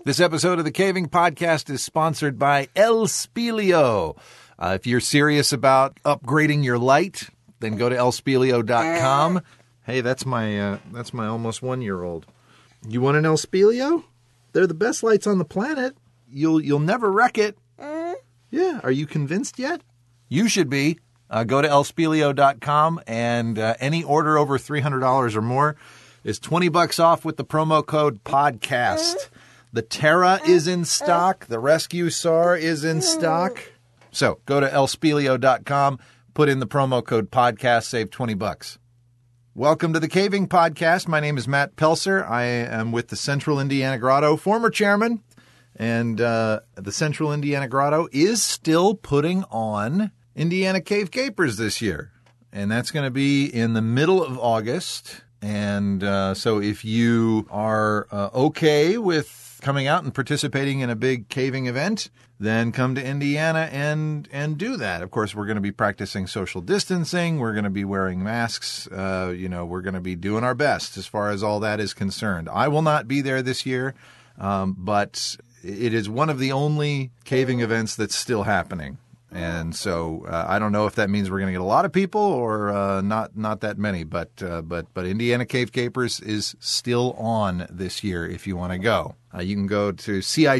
This episode of the Caving Podcast is sponsored by El Spelio. If you're serious about upgrading your light, then go to elspelio.com. Hey, that's my almost 1-year-old. You want an El Spelio? They're the best lights on the planet. You'll never wreck it. Yeah, are you convinced yet? You should be. Go to elspelio.com, and any order over $300 or more is $20 off with the promo code PODCAST. The Terra is in stock. The Rescue SAR is in stock. So go to elspelio.com, put in the promo code PODCAST, save $20. Welcome to the Caving Podcast. My name is Matt Pelser. I am with the Central Indiana Grotto, former chairman. And the Central Indiana Grotto is still putting on Indiana Cave Capers this year. And that's going to be in the middle of August. And so if you are okay with coming out and participating in a big caving event, then come to Indiana and do that. Of course, we're going to be practicing social distancing. We're going to be wearing masks. We're going to be doing our best as far as all that is concerned. I will not be there this year, but it is one of the only caving events that's still happening. And so I don't know if that means we're going to get a lot of people or not that many, but Indiana Cave Capers is still on this year if you want to go. You can go to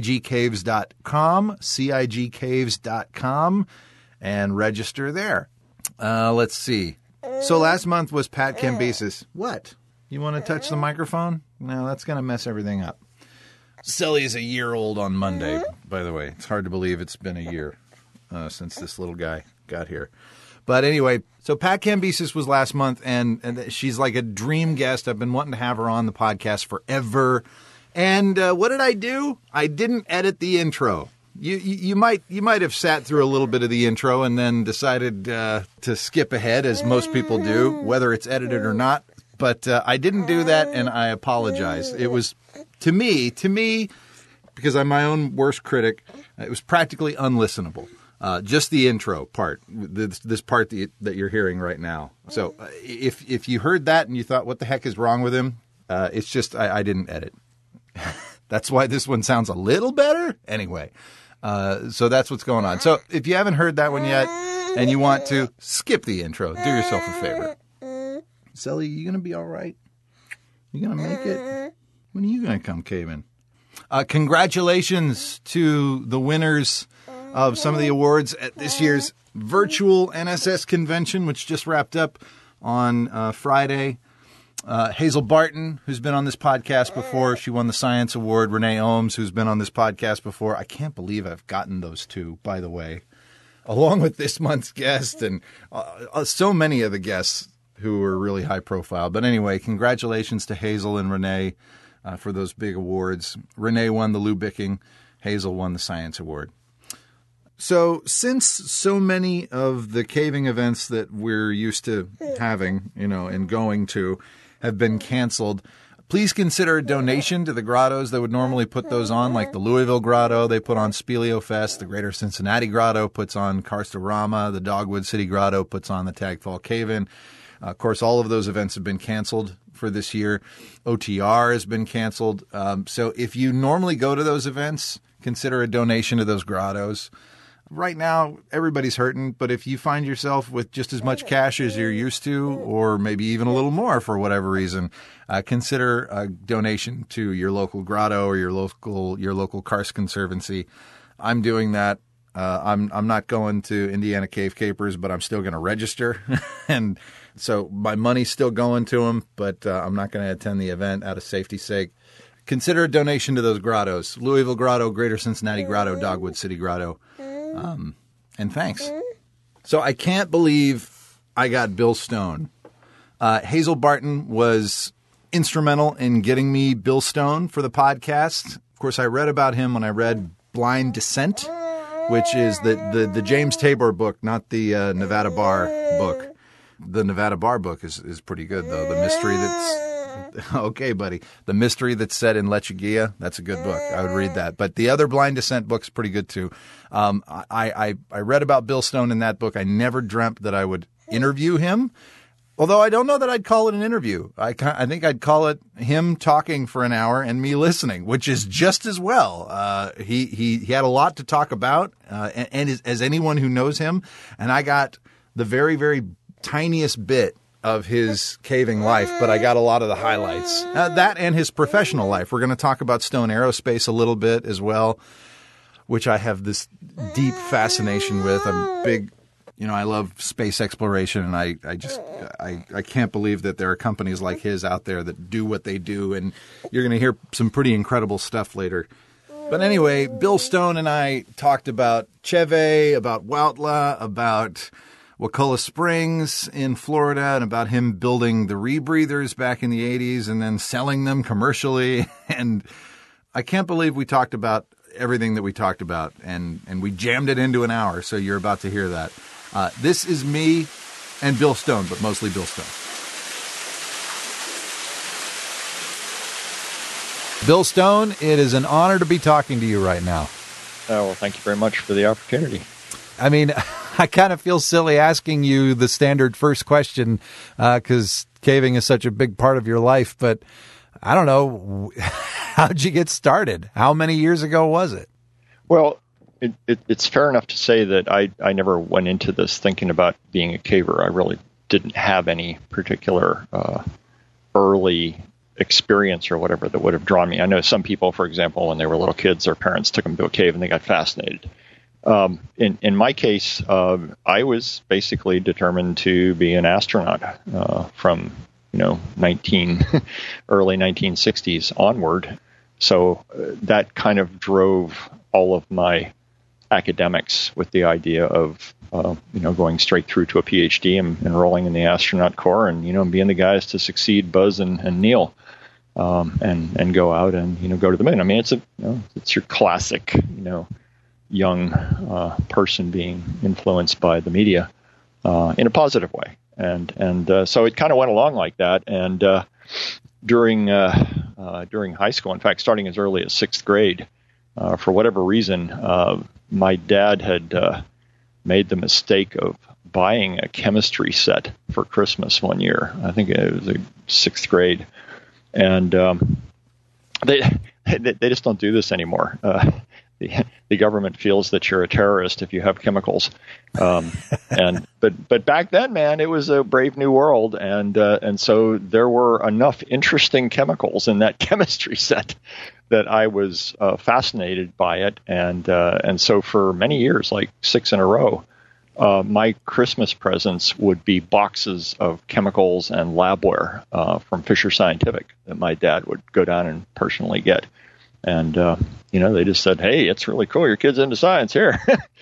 cigcaves.com, and register there. Let's see. So last month was Pat Cambyses. What? You want to touch the microphone? No, that's going to mess everything up. Sully is a year old on Monday, by the way. It's hard to believe it's been a year since this little guy got here. But anyway, so Pat Cambyses was last month, and she's like a dream guest. I've been wanting to have her on the podcast forever. And what did I do? I didn't edit the intro. You might have sat through a little bit of the intro and then decided to skip ahead, as most people do, whether it's edited or not. But I didn't do that, and I apologize. It was, to me, because I'm my own worst critic, it was practically unlistenable. Just the intro part, this part that you're hearing right now. So if you heard that and you thought, what the heck is wrong with him? It's just I didn't edit. That's why this one sounds a little better. Anyway, so that's what's going on. So if you haven't heard that one yet and you want to skip the intro, do yourself a favor. Sally, you going to be all right? You going to make it? When are you going to come caving? Congratulations to the winners of some of the awards at this year's virtual NSS convention, which just wrapped up on Friday. Hazel Barton, who's been on this podcast before. She won the Science Award. Renee Ohms, who's been on this podcast before. I can't believe I've gotten those two, by the way, along with this month's guest and so many of the guests who were really high profile. But anyway, congratulations to Hazel and Renee for those big awards. Renee won the Lou Bicking. Hazel won the Science Award. So since so many of the caving events that we're used to having, and going to have been canceled, please consider a donation to the grottos that would normally put those on, like the Louisville Grotto. They put on Spelio Fest. The Greater Cincinnati Grotto puts on Carstorama. The Dogwood City Grotto puts on the Tag Fall Cave-In. Of course, all of those events have been canceled for this year. OTR has been canceled. So if you normally go to those events, consider a donation to those grottos. Right now, everybody's hurting, but if you find yourself with just as much cash as you're used to, or maybe even a little more for whatever reason, consider a donation to your local grotto or your local karst conservancy. I'm doing that. I'm not going to Indiana Cave Capers, but I'm still going to register, and so my money's still going to them. But I'm not going to attend the event out of safety's sake. Consider a donation to those grottos: Louisville Grotto, Greater Cincinnati Grotto, Dogwood City Grotto. And thanks. So I can't believe I got Bill Stone. Hazel Barton was instrumental in getting me Bill Stone for the podcast. Of course, I read about him when I read Blind Descent, which is the James Tabor book, not the Nevada Bar book. The Nevada Bar book is pretty good, though. The mystery that's... Okay, buddy. The mystery that's set in Lechuguilla, that's a good book. I would read that. But the other Blind Descent book's pretty good, too. I read about Bill Stone in that book. I never dreamt that I would interview him. Although I don't know that I'd call it an interview. I think I'd call it him talking for an hour and me listening, which is just as well. He had a lot to talk about, and as anyone who knows him, and I got the very, very tiniest bit of his caving life, but I got a lot of the highlights. That and his professional life. We're going to talk about Stone Aerospace a little bit as well, which I have this deep fascination with. I'm big. I love space exploration, and I can't believe that there are companies like his out there that do what they do, and you're going to hear some pretty incredible stuff later. But anyway, Bill Stone and I talked about Cheve, about Huautla, about Wakulla Springs in Florida, and about him building the rebreathers back in the 80s and then selling them commercially. And I can't believe we talked about everything that we talked about, and we jammed it into an hour, so you're about to hear that. This is me and Bill Stone, but mostly Bill Stone. Bill Stone, it is an honor to be talking to you right now. Well, thank you very much for the opportunity. I mean, I kind of feel silly asking you the standard first question because caving is such a big part of your life, but I don't know, how'd you get started? How many years ago was it? Well, it's fair enough to say that I never went into this thinking about being a caver. I really didn't have any particular early experience or whatever that would have drawn me. I know some people, for example, when they were little kids, their parents took them to a cave and they got fascinated. In my case, I was basically determined to be an astronaut from early 1960s onward. So that kind of drove all of my academics with the idea of going straight through to a PhD and enrolling in the astronaut corps and being the guys to succeed Buzz and Neil and go out and go to the moon. I mean, it's your classic young person being influenced by the media in a positive way, and so it kind of went along like that. And during high school, in fact, starting as early as sixth grade, for whatever reason, my dad had made the mistake of buying a chemistry set for Christmas one year. I think it was sixth grade, and they just don't do this anymore. The government feels that you're a terrorist if you have chemicals, but back then, man, it was a brave new world, and so there were enough interesting chemicals in that chemistry set that I was fascinated by it, and so for many years, like 6 in a row, my Christmas presents would be boxes of chemicals and labware from Fisher Scientific that my dad would go down and personally get. And, they just said, hey, it's really cool. Your kid's into science here,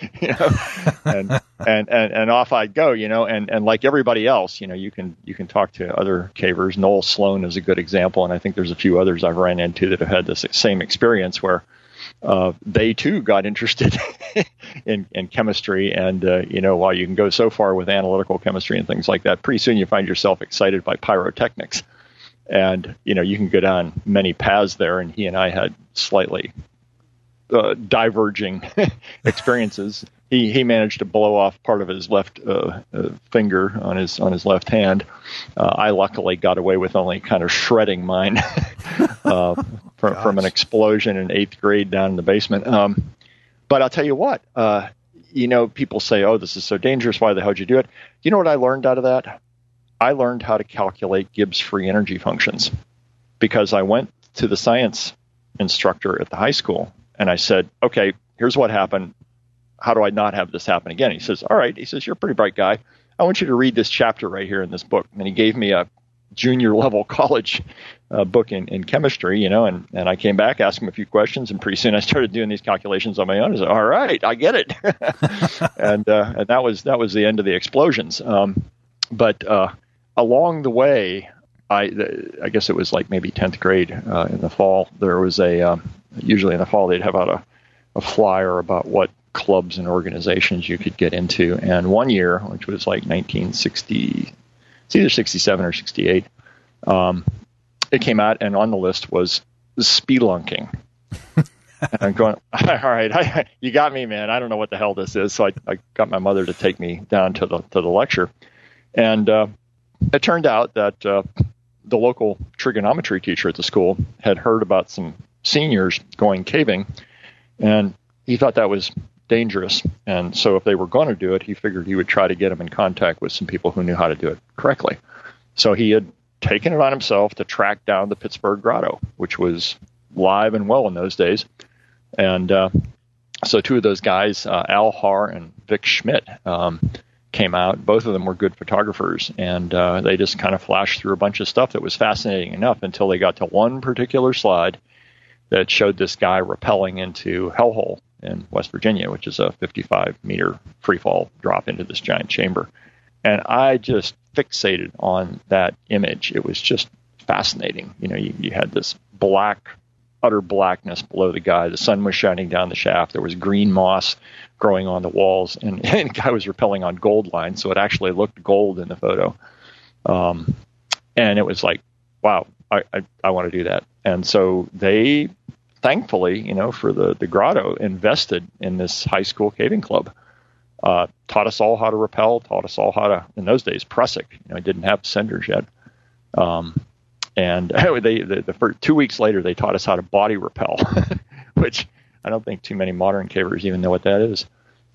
and off I'd go, and like everybody else, you can talk to other cavers. Noel Sloan is a good example. And I think there's a few others I've ran into that have had this same experience where they too got interested in chemistry. And, while you can go so far with analytical chemistry and things like that, pretty soon you find yourself excited by pyrotechnics. And, you can go down many paths there. And he and I had slightly diverging experiences. He managed to blow off part of his left finger on his left hand. I luckily got away with only kind of shredding mine from an explosion in 8th grade down in the basement. But I'll tell you what, people say, oh, this is so dangerous. Why the hell did you do it? You know what I learned out of that? I learned how to calculate Gibbs free energy functions because I went to the science instructor at the high school and I said, okay, here's what happened. How do I not have this happen again? He says, all right. He says, you're a pretty bright guy. I want you to read this chapter right here in this book. And he gave me a junior level college book in chemistry, and I came back, asked him a few questions, and pretty soon I started doing these calculations on my own. I said, all right, I get it. and that was the end of the explosions. But along the way, I guess it was like maybe 10th grade in the fall, there was usually in the fall they'd have out a flyer about what clubs and organizations you could get into. And one year, which was like 1960, it's either 67 or 68, it came out, and on the list was spelunking. And I'm going, all right, you got me, man. I don't know what the hell this is. So I got my mother to take me down to the lecture. And it turned out that the local trigonometry teacher at the school had heard about some seniors going caving, and he thought that was dangerous. And so if they were going to do it, he figured he would try to get them in contact with some people who knew how to do it correctly. So he had taken it on himself to track down the Pittsburgh Grotto, which was live and well in those days. And so two of those guys, Al Haar and Vic Schmidt, came out. Both of them were good photographers, and they just kind of flashed through a bunch of stuff that was fascinating enough until they got to one particular slide that showed this guy rappelling into Hellhole in West Virginia, which is a 55-meter freefall drop into this giant chamber. And I just fixated on that image. It was just fascinating. You know, you had this black, utter blackness below the guy. The sun was shining down the shaft. There was green moss growing on the walls, and the guy was rappelling on gold lines, so it actually looked gold in the photo. And it was like, wow, I want to do that. And so they, thankfully, you know, for the grotto, invested in this high school caving club. Taught us all how to rappel, taught us all how to, in those days, Prusik. You know, I didn't have senders yet. And the first 2 weeks later, they taught us how to body rappel, which I don't think too many modern cavers even know what that is.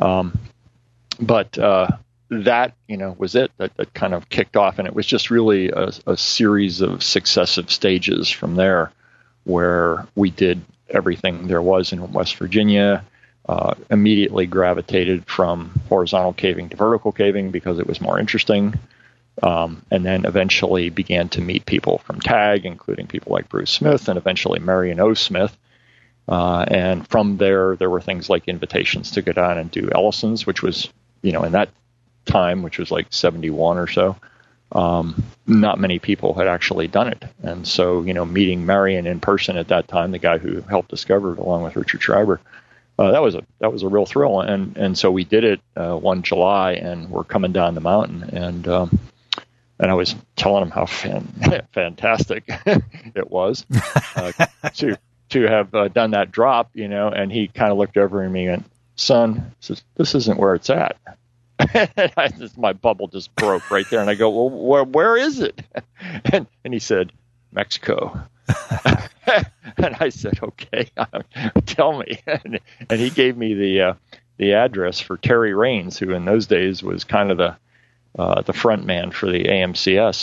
But that, you know, was it. That kind of kicked off, and it was just really a series of successive stages from there, where we did everything there was in West Virginia. Immediately gravitated from horizontal caving to vertical caving because it was more interesting, and then eventually began to meet people from TAG, including people like Bruce Smith and eventually Marion O. Smith. And from there were things like invitations to go down and do Ellison's, which was, you know, in that time, which was like 71 or so, not many people had actually done it. And so, you know, meeting Marion in person at that time, the guy who helped discover it along with Richard Schreiber, that was a real thrill. And so we did it one July, and we're coming down the mountain, and I was telling him how fantastic it was to have done that drop, you know. And he kind of looked over at me and went, "Son, this isn't where it's at." My bubble just broke right there, and I go, "Well, where is it?" And he said, "Mexico." And I said, "Okay, tell me." And he gave me the address for Terry Raines, who in those days was kind of the front man for the AMCS.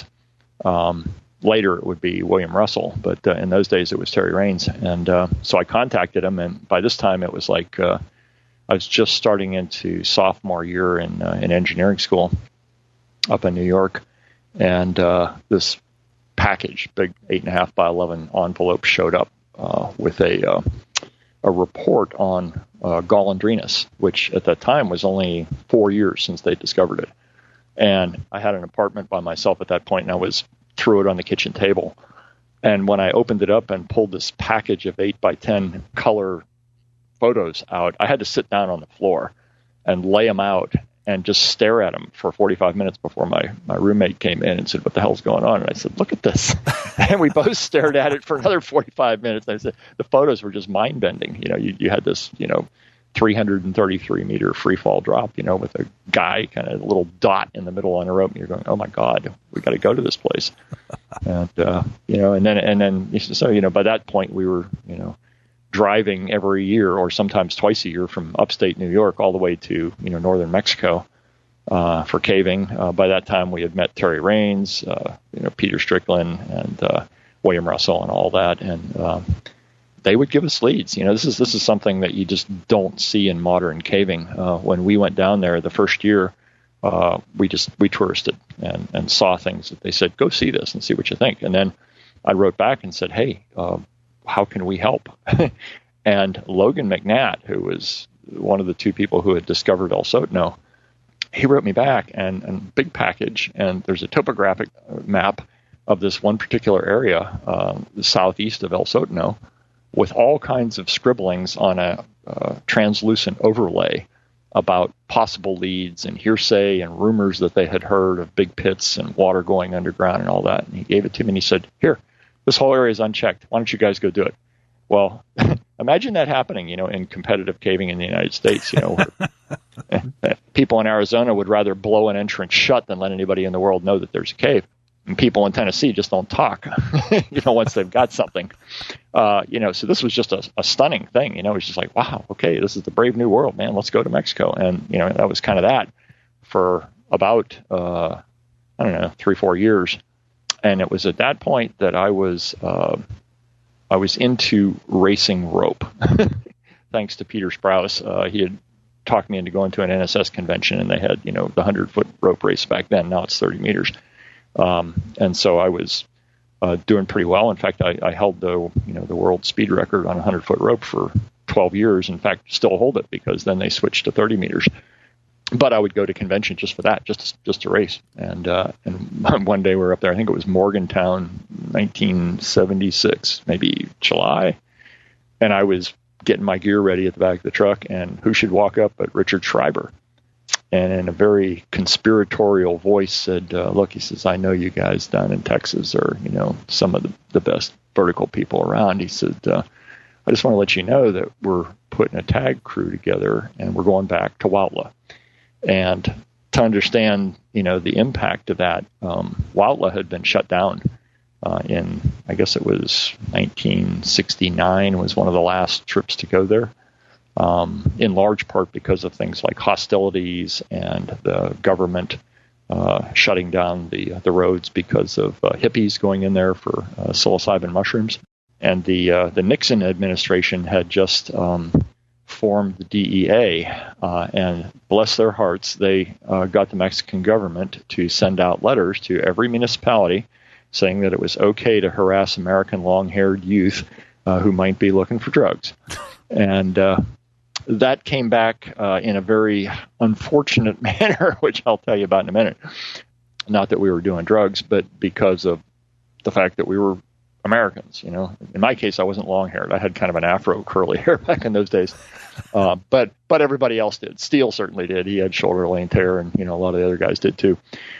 Later it would be William Russell, but in those days it was Terry Raines. And so I contacted him, and by this time it was like I was just starting into sophomore year in engineering school up in New York, and this package, big 8.5 by 11 envelope, showed up with a report on Golondrinas, which at that time was only 4 years since they discovered it. And I had an apartment by myself at that point, and I threw it on the kitchen table. And when I opened it up and pulled this package of 8 by 10 color photos out, I had to sit down on the floor and lay them out and just stare at them for 45 minutes before my roommate came in and said, "What the hell's going on?" And I said, "Look at this." And we both stared at it for another 45 minutes. And I said, the photos were just mind-bending. You know, you had this, you know, 333-meter free fall drop, you know, with a guy kind of a little dot in the middle on a rope. And you're going, "Oh my God, we got to go to this place." And, you know, and then, so, you know, by that point we were, you know, driving every year or sometimes twice a year from upstate New York all the way to, you know, northern Mexico for caving. By that time we had met Terry Raines, you know, Peter Strickland and William Russell and all that. And they would give us leads. You know, this is something that you just don't see in modern caving. When we went down there the first year, we touristed and saw things that they said, "Go see this and see what you think." And then I wrote back and said, "Hey, how can we help?" And Logan McNatt, who was one of the two people who had discovered El Sotno, he wrote me back and big package. And there's a topographic map of this one particular area, southeast of El Sotno, with all kinds of scribblings on a translucent overlay about possible leads and hearsay and rumors that they had heard of big pits and water going underground and all that. And he gave it to me and he said, "Here, this whole area is unchecked. Why don't you guys go do it?" Well, imagine that happening, you know, in competitive caving in the United States, you know, where people in Arizona would rather blow an entrance shut than let anybody in the world know that there's a cave. And people in Tennessee just don't talk, once they've got something. So this was just a stunning thing. It was just like, wow, okay, this is the brave new world, man. Let's go to Mexico. And, that was kind of that for about, 3-4 years. And it was at that point that I was into racing rope, thanks to Peter Sprouse. He had talked me into going to an NSS convention, and they had, the 100-foot rope race back then. Now it's 30 meters. And so I was doing pretty well. In fact, I held the world speed record on a 100-foot rope for 12 years. In fact, still hold it because then they switched to 30 meters. But I would go to convention just for that, just to race. And one day we were up there. I think it was Morgantown, 1976, maybe July. And I was getting my gear ready at the back of the truck, and who should walk up but Richard Schreiber. And in a very conspiratorial voice said, look, he says, I know you guys down in Texas are, some of the best vertical people around. He said, I just want to let you know that we're putting a tag crew together and we're going back to Huautla. And to understand, the impact of that, Huautla had been shut down in, I guess it was 1969 was one of the last trips to go there. In large part because of things like hostilities and the government shutting down the roads because of hippies going in there for psilocybin mushrooms. And the Nixon administration had just formed the DEA, and bless their hearts, they got the Mexican government to send out letters to every municipality saying that it was okay to harass American long-haired youth who might be looking for drugs. And that came back in a very unfortunate manner, which I'll tell you about in a minute. Not that we were doing drugs, but because of the fact that we were Americans. In my case, I wasn't long-haired. I had kind of an afro curly hair back in those days. But everybody else did. Steele certainly did. He had shoulder-length hair, and a lot of the other guys did too.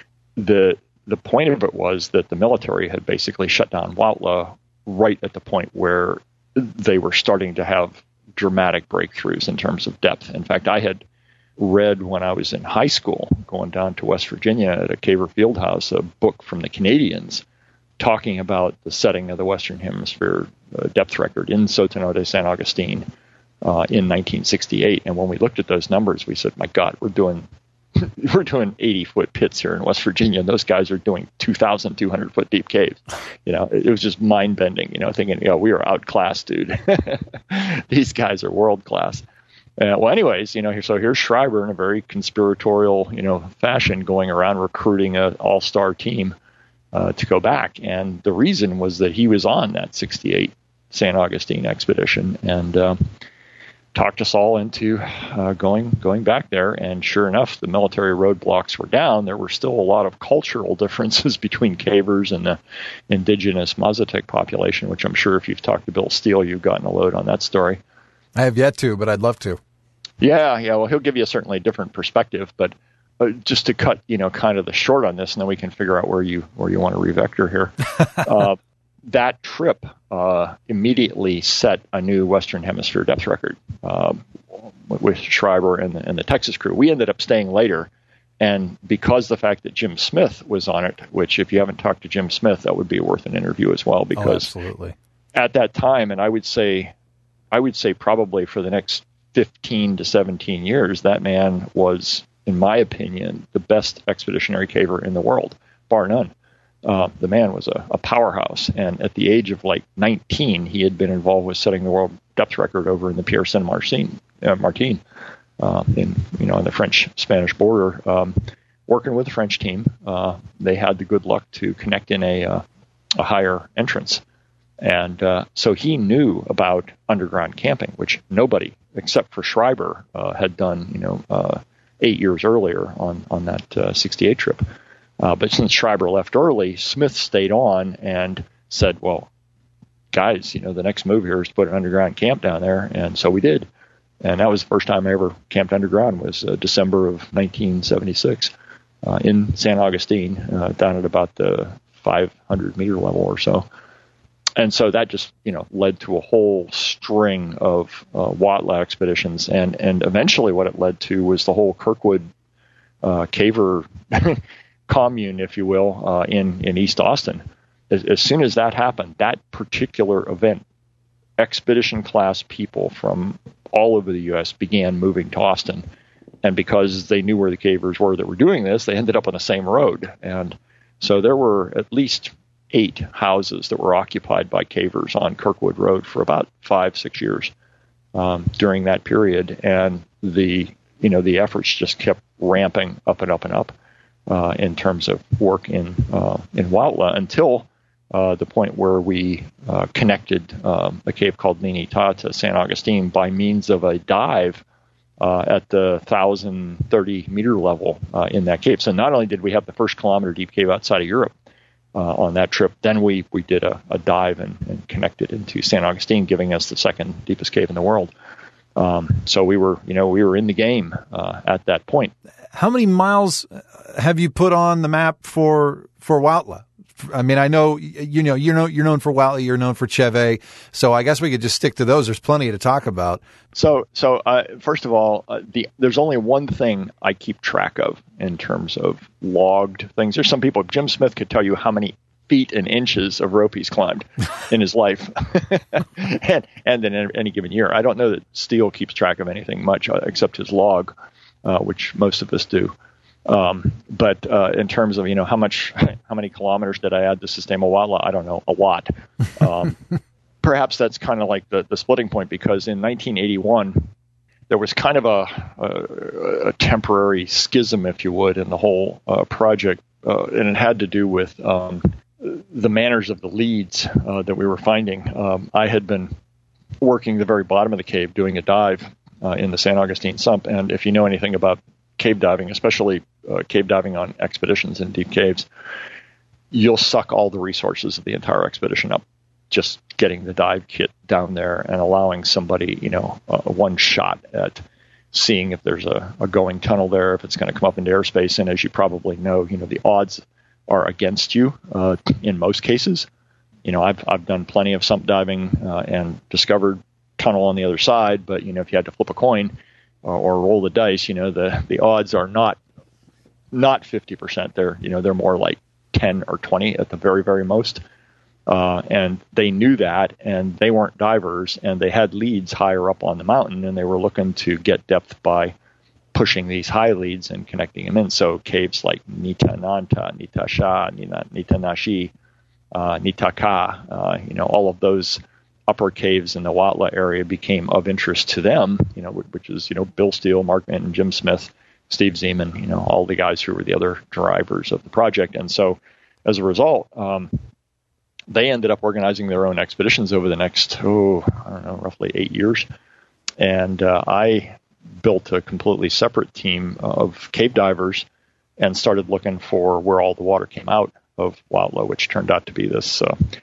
The point of it was that the military had basically shut down Huautla right at the point where they were starting to have dramatic breakthroughs in terms of depth. In fact, I had read when I was in high school, going down to West Virginia at a Caver Fieldhouse, a book from the Canadians talking about the setting of the Western Hemisphere depth record in Sotano de San Agustin in 1968. And when we looked at those numbers, we said, my God, we're doing 80-foot pits here in West Virginia, and those guys are doing 2,200-foot deep caves. It was just mind-bending, thinking, we are outclassed, dude. These guys are world-class. Well, anyways, so here's Schreiber in a very conspiratorial, fashion going around recruiting an all-star team to go back. And the reason was that he was on that 68 San Agustin expedition, and talked us all into going back there. And sure enough, the military roadblocks were down. There were still a lot of cultural differences between cavers and the indigenous Mazatec population, which I'm sure if you've talked to Bill Steele, you've gotten a load on that story. I have yet to, but I'd love to. Yeah. Well, he'll give you a certainly different perspective, but just to cut, kind of the short on this, and then we can figure out where you want to revector here. That trip immediately set a new Western Hemisphere depth record with Schreiber and the Texas crew. We ended up staying later, and because the fact that Jim Smith was on it, which if you haven't talked to Jim Smith, that would be worth an interview as well, because absolutely. At that time, and I would say probably for the next 15 to 17 years, that man was, in my opinion, the best expeditionary caver in the world, bar none. The man was a powerhouse, and at the age of 19, he had been involved with setting the world depth record over in the Pierre Saint-Martin, in the French-Spanish border. Working with the French team, they had the good luck to connect in a higher entrance, and so he knew about underground camping, which nobody except for Schreiber had done, 8 years earlier on that 68 trip. But since Schreiber left early, Smith stayed on and said, well, guys, the next move here is to put an underground camp down there. And so we did. And that was the first time I ever camped underground, was December of 1976 in San Agustin, down at about the 500-meter level or so. And so that just, led to a whole string of Huautla expeditions. And eventually what it led to was the whole Kirkwood caver commune, if you will, in East Austin. As soon as that happened, that particular event, expedition class people from all over the U.S. began moving to Austin. And because they knew where the cavers were that were doing this, they ended up on the same road. And so there were at least 8 houses that were occupied by cavers on Kirkwood Road for about 5-6 years during that period. And the efforts just kept ramping up and up and up in terms of work in Huautla until the point where we connected a cave called Ninita to San Agustin by means of a dive at the 1,030-meter level in that cave. So not only did we have the first kilometer deep cave outside of Europe on that trip, then we did a dive and connected into San Agustin, giving us the second deepest cave in the world. So we were in the game at that point. How many miles have you put on the map for Huautla? I mean, I know you're known for Huautla, you're known for Cheve, so I guess we could just stick to those. There's plenty to talk about. So first of all, there's only one thing I keep track of in terms of logged things. There's some people. Jim Smith could tell you how many feet and inches of rope he's climbed in his life, and in any given year. I don't know that Steele keeps track of anything much except his log, which most of us do. But in terms of how many kilometers did I add to Sistema Huautla, I don't know, a lot. Perhaps that's kind of like the splitting point, because in 1981 there was kind of a temporary schism, if you would, in the whole project, and it had to do with the manners of the leads that we were finding. I had been working the very bottom of the cave doing a dive in the San Agustin sump, and if you know anything about cave diving, especially cave diving on expeditions in deep caves, you'll suck all the resources of the entire expedition up just getting the dive kit down there and allowing somebody, one shot at seeing if there's a going tunnel there, if it's going to come up into airspace. And as you probably know, the odds are against you in most cases. I've done plenty of sump diving and discovered tunnel on the other side, but if you had to flip a coin or roll the dice, the odds are not 50%. They're more like 10 or 20 at the very, very most. And they knew that, and they weren't divers, and they had leads higher up on the mountain, and they were looking to get depth by pushing these high leads and connecting them in. So caves like Nita Nanta, Nita Sha, Nita Nashi, Nita Ka, all of those upper caves in the Huautla area became of interest to them, which is, Bill Steele, Mark Minton, Jim Smith, Steve Zeman, all the guys who were the other drivers of the project. And so as a result, they ended up organizing their own expeditions over the next, roughly 8 years. And I built a completely separate team of cave divers and started looking for where all the water came out of Huautla, which turned out to be this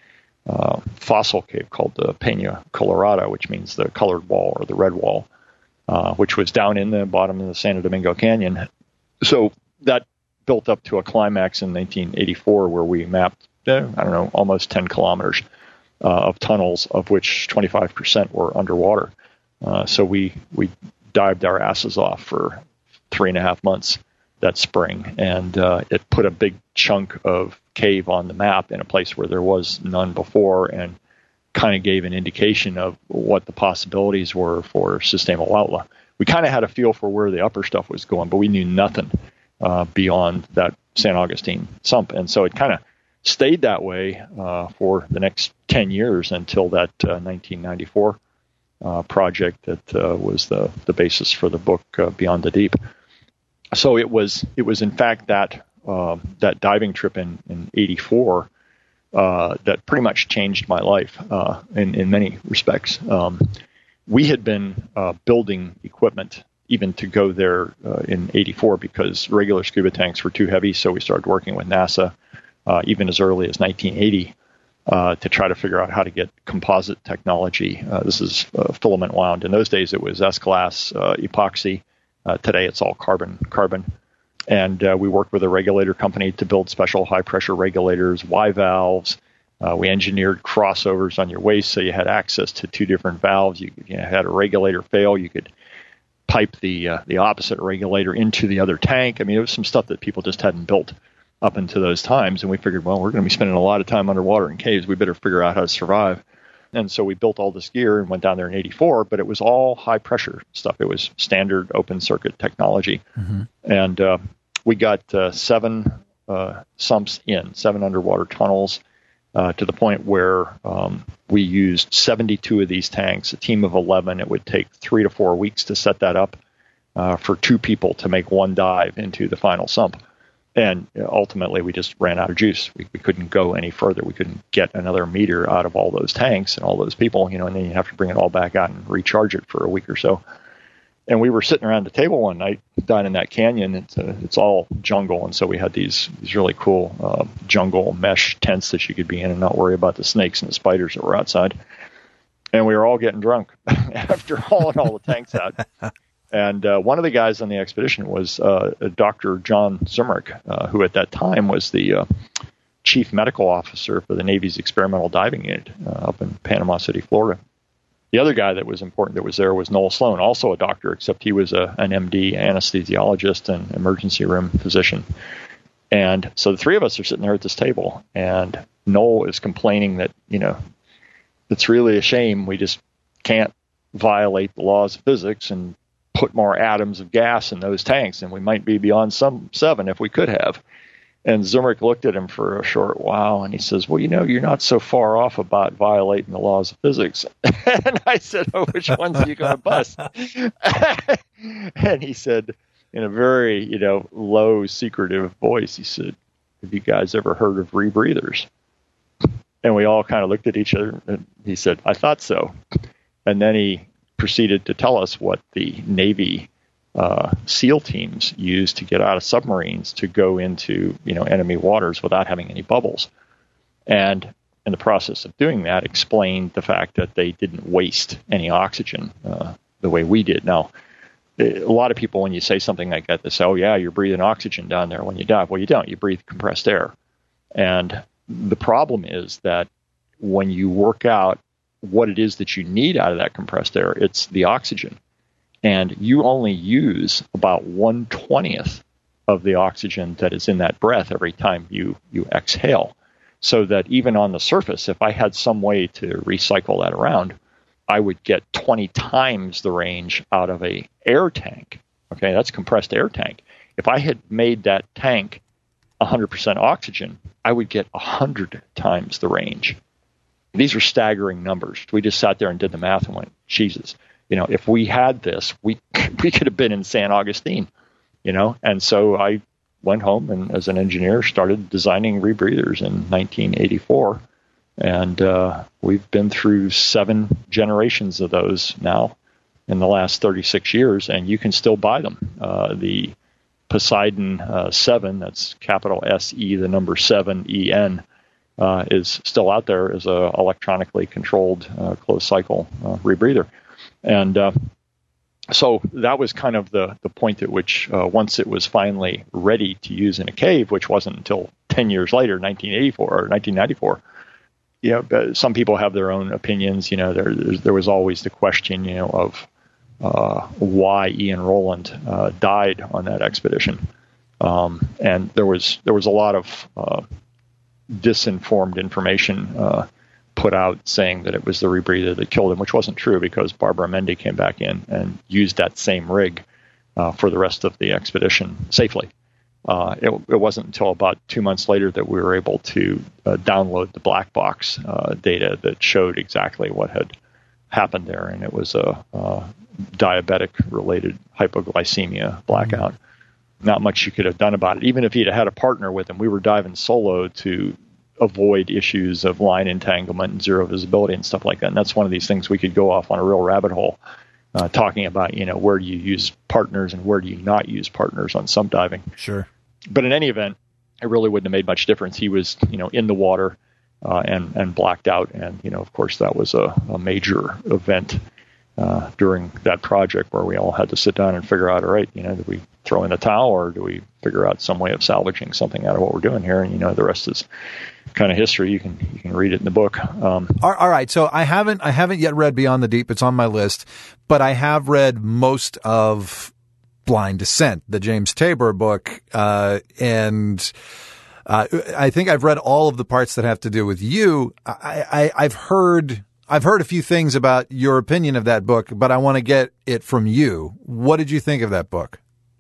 fossil cave called the Peña Colorada, which means the colored wall or the red wall, which was down in the bottom of the Santo Domingo Canyon. So that built up to a climax in 1984 where we mapped, almost 10 kilometers of tunnels, of which 25% were underwater. So we dived our asses off for 3.5 months that spring, and it put a big chunk of cave on the map in a place where there was none before, and kind of gave an indication of what the possibilities were for Sistema Huautla. We kind of had a feel for where the upper stuff was going, but we knew nothing beyond that San Agustin sump. And so it kind of stayed that way for the next 10 years until that 1994 project that was the basis for the book Beyond the Deep. So it was in fact that diving trip in 84 that pretty much changed my life in many respects. We had been building equipment even to go there in 84 because regular scuba tanks were too heavy, so we started working with NASA even as early as 1980 to try to figure out how to get composite technology. This is filament wound. In those days, it was S-glass epoxy. Today, it's all carbon. And we worked with a regulator company to build special high-pressure regulators, Y-valves. We engineered crossovers on your waist so you had access to 2 different valves. You had a regulator fail, you could pipe the opposite regulator into the other tank. I mean, it was some stuff that people just hadn't built up into those times. And we figured, well, we're going to be spending a lot of time underwater in caves. We better figure out how to survive. And so we built all this gear and went down there in 84, but it was all high pressure stuff. It was standard open circuit technology. And we got 7 sumps in, 7 underwater tunnels, to the point where we used 72 of these tanks, a team of 11. It would take 3 to 4 weeks to set that up for 2 people to make one dive into the final sump. And ultimately, we just ran out of juice. We couldn't go any further. We couldn't get another meter out of all those tanks and all those people, and then you have to bring it all back out and recharge it for a week or so. And we were sitting around the table one night down in that canyon. It's all jungle, and so we had these really cool jungle mesh tents that you could be in and not worry about the snakes and the spiders that were outside. And we were all getting drunk after hauling all the tanks out. And one of the guys on the expedition was Dr. John Zumrick, who at that time was the chief medical officer for the Navy's experimental diving unit up in Panama City, Florida. The other guy that was important that was there was Noel Sloan, also a doctor, except he was an MD anesthesiologist and emergency room physician. And so the 3 of us are sitting there at this table, and Noel is complaining that, it's really a shame we just can't violate the laws of physics and put more atoms of gas in those tanks, and we might be beyond 7 if we could have. And Zumrick looked at him for a short while, and he says, well, you're not so far off about violating the laws of physics. And I said, oh, which ones are you going to bust? And he said, in a very, low, secretive voice, he said, have you guys ever heard of rebreathers? And we all kind of looked at each other, and he said, I thought so. And then he proceeded to tell us what the Navy SEAL teams used to get out of submarines to go into enemy waters without having any bubbles, and in the process of doing that, explained the fact that they didn't waste any oxygen the way we did. Now, a lot of people, when you say something like that, they say, "Oh yeah, you're breathing oxygen down there when you dive." Well, you don't. You breathe compressed air, and the problem is that when you work out what it is that you need out of that compressed air, it's the oxygen. And you only use about 1/20th of the oxygen that is in that breath every time you exhale. So that even on the surface, if I had some way to recycle that around, I would get 20 times the range out of a air tank. Okay, that's compressed air tank. If I had made that tank 100% oxygen, I would get 100 times the range. These are staggering numbers. We just sat there and did the math and went, Jesus, if we had this, we could have been in San Augustine, And so I went home and, as an engineer, started designing rebreathers in 1984. And we've been through 7 generations of those now in the last 36 years, and you can still buy them. The Poseidon 7, that's capital S-E, the number 7, E-N, is still out there as a electronically controlled closed cycle rebreather. And so that was kind of the point at which once it was finally ready to use in a cave, which wasn't until 10 years later, 1984 or 1994. Some people have their own opinions. There was always the question, of why Ian Rowland died on that expedition. And there was a lot of disinformed information put out saying that it was the rebreather that killed him, which wasn't true because Barbara Mendy came back in and used that same rig for the rest of the expedition safely. It wasn't until about 2 months later that we were able to download the black box data that showed exactly what had happened there, and it was a diabetic-related hypoglycemia blackout. Not much you could have done about it. Even if he'd had a partner with him, we were diving solo to avoid issues of line entanglement and zero visibility and stuff like that. And that's one of these things we could go off on a real rabbit hole talking about, where do you use partners and where do you not use partners on sump diving. Sure. But in any event, it really wouldn't have made much difference. He was, in the water and blacked out. And, of course, that was a major event during that project where we all had to sit down and figure out, all right, do we throw in the towel or do we figure out some way of salvaging something out of what we're doing here? And, the rest is kind of history. You can read it in the book. All right. So I haven't yet read Beyond the Deep. It's on my list, but I have read most of Blind Descent, the James Tabor book. And I think I've read all of the parts that have to do with you. I've heard a few things about your opinion of that book, but I want to get it from you. What did you think of that book?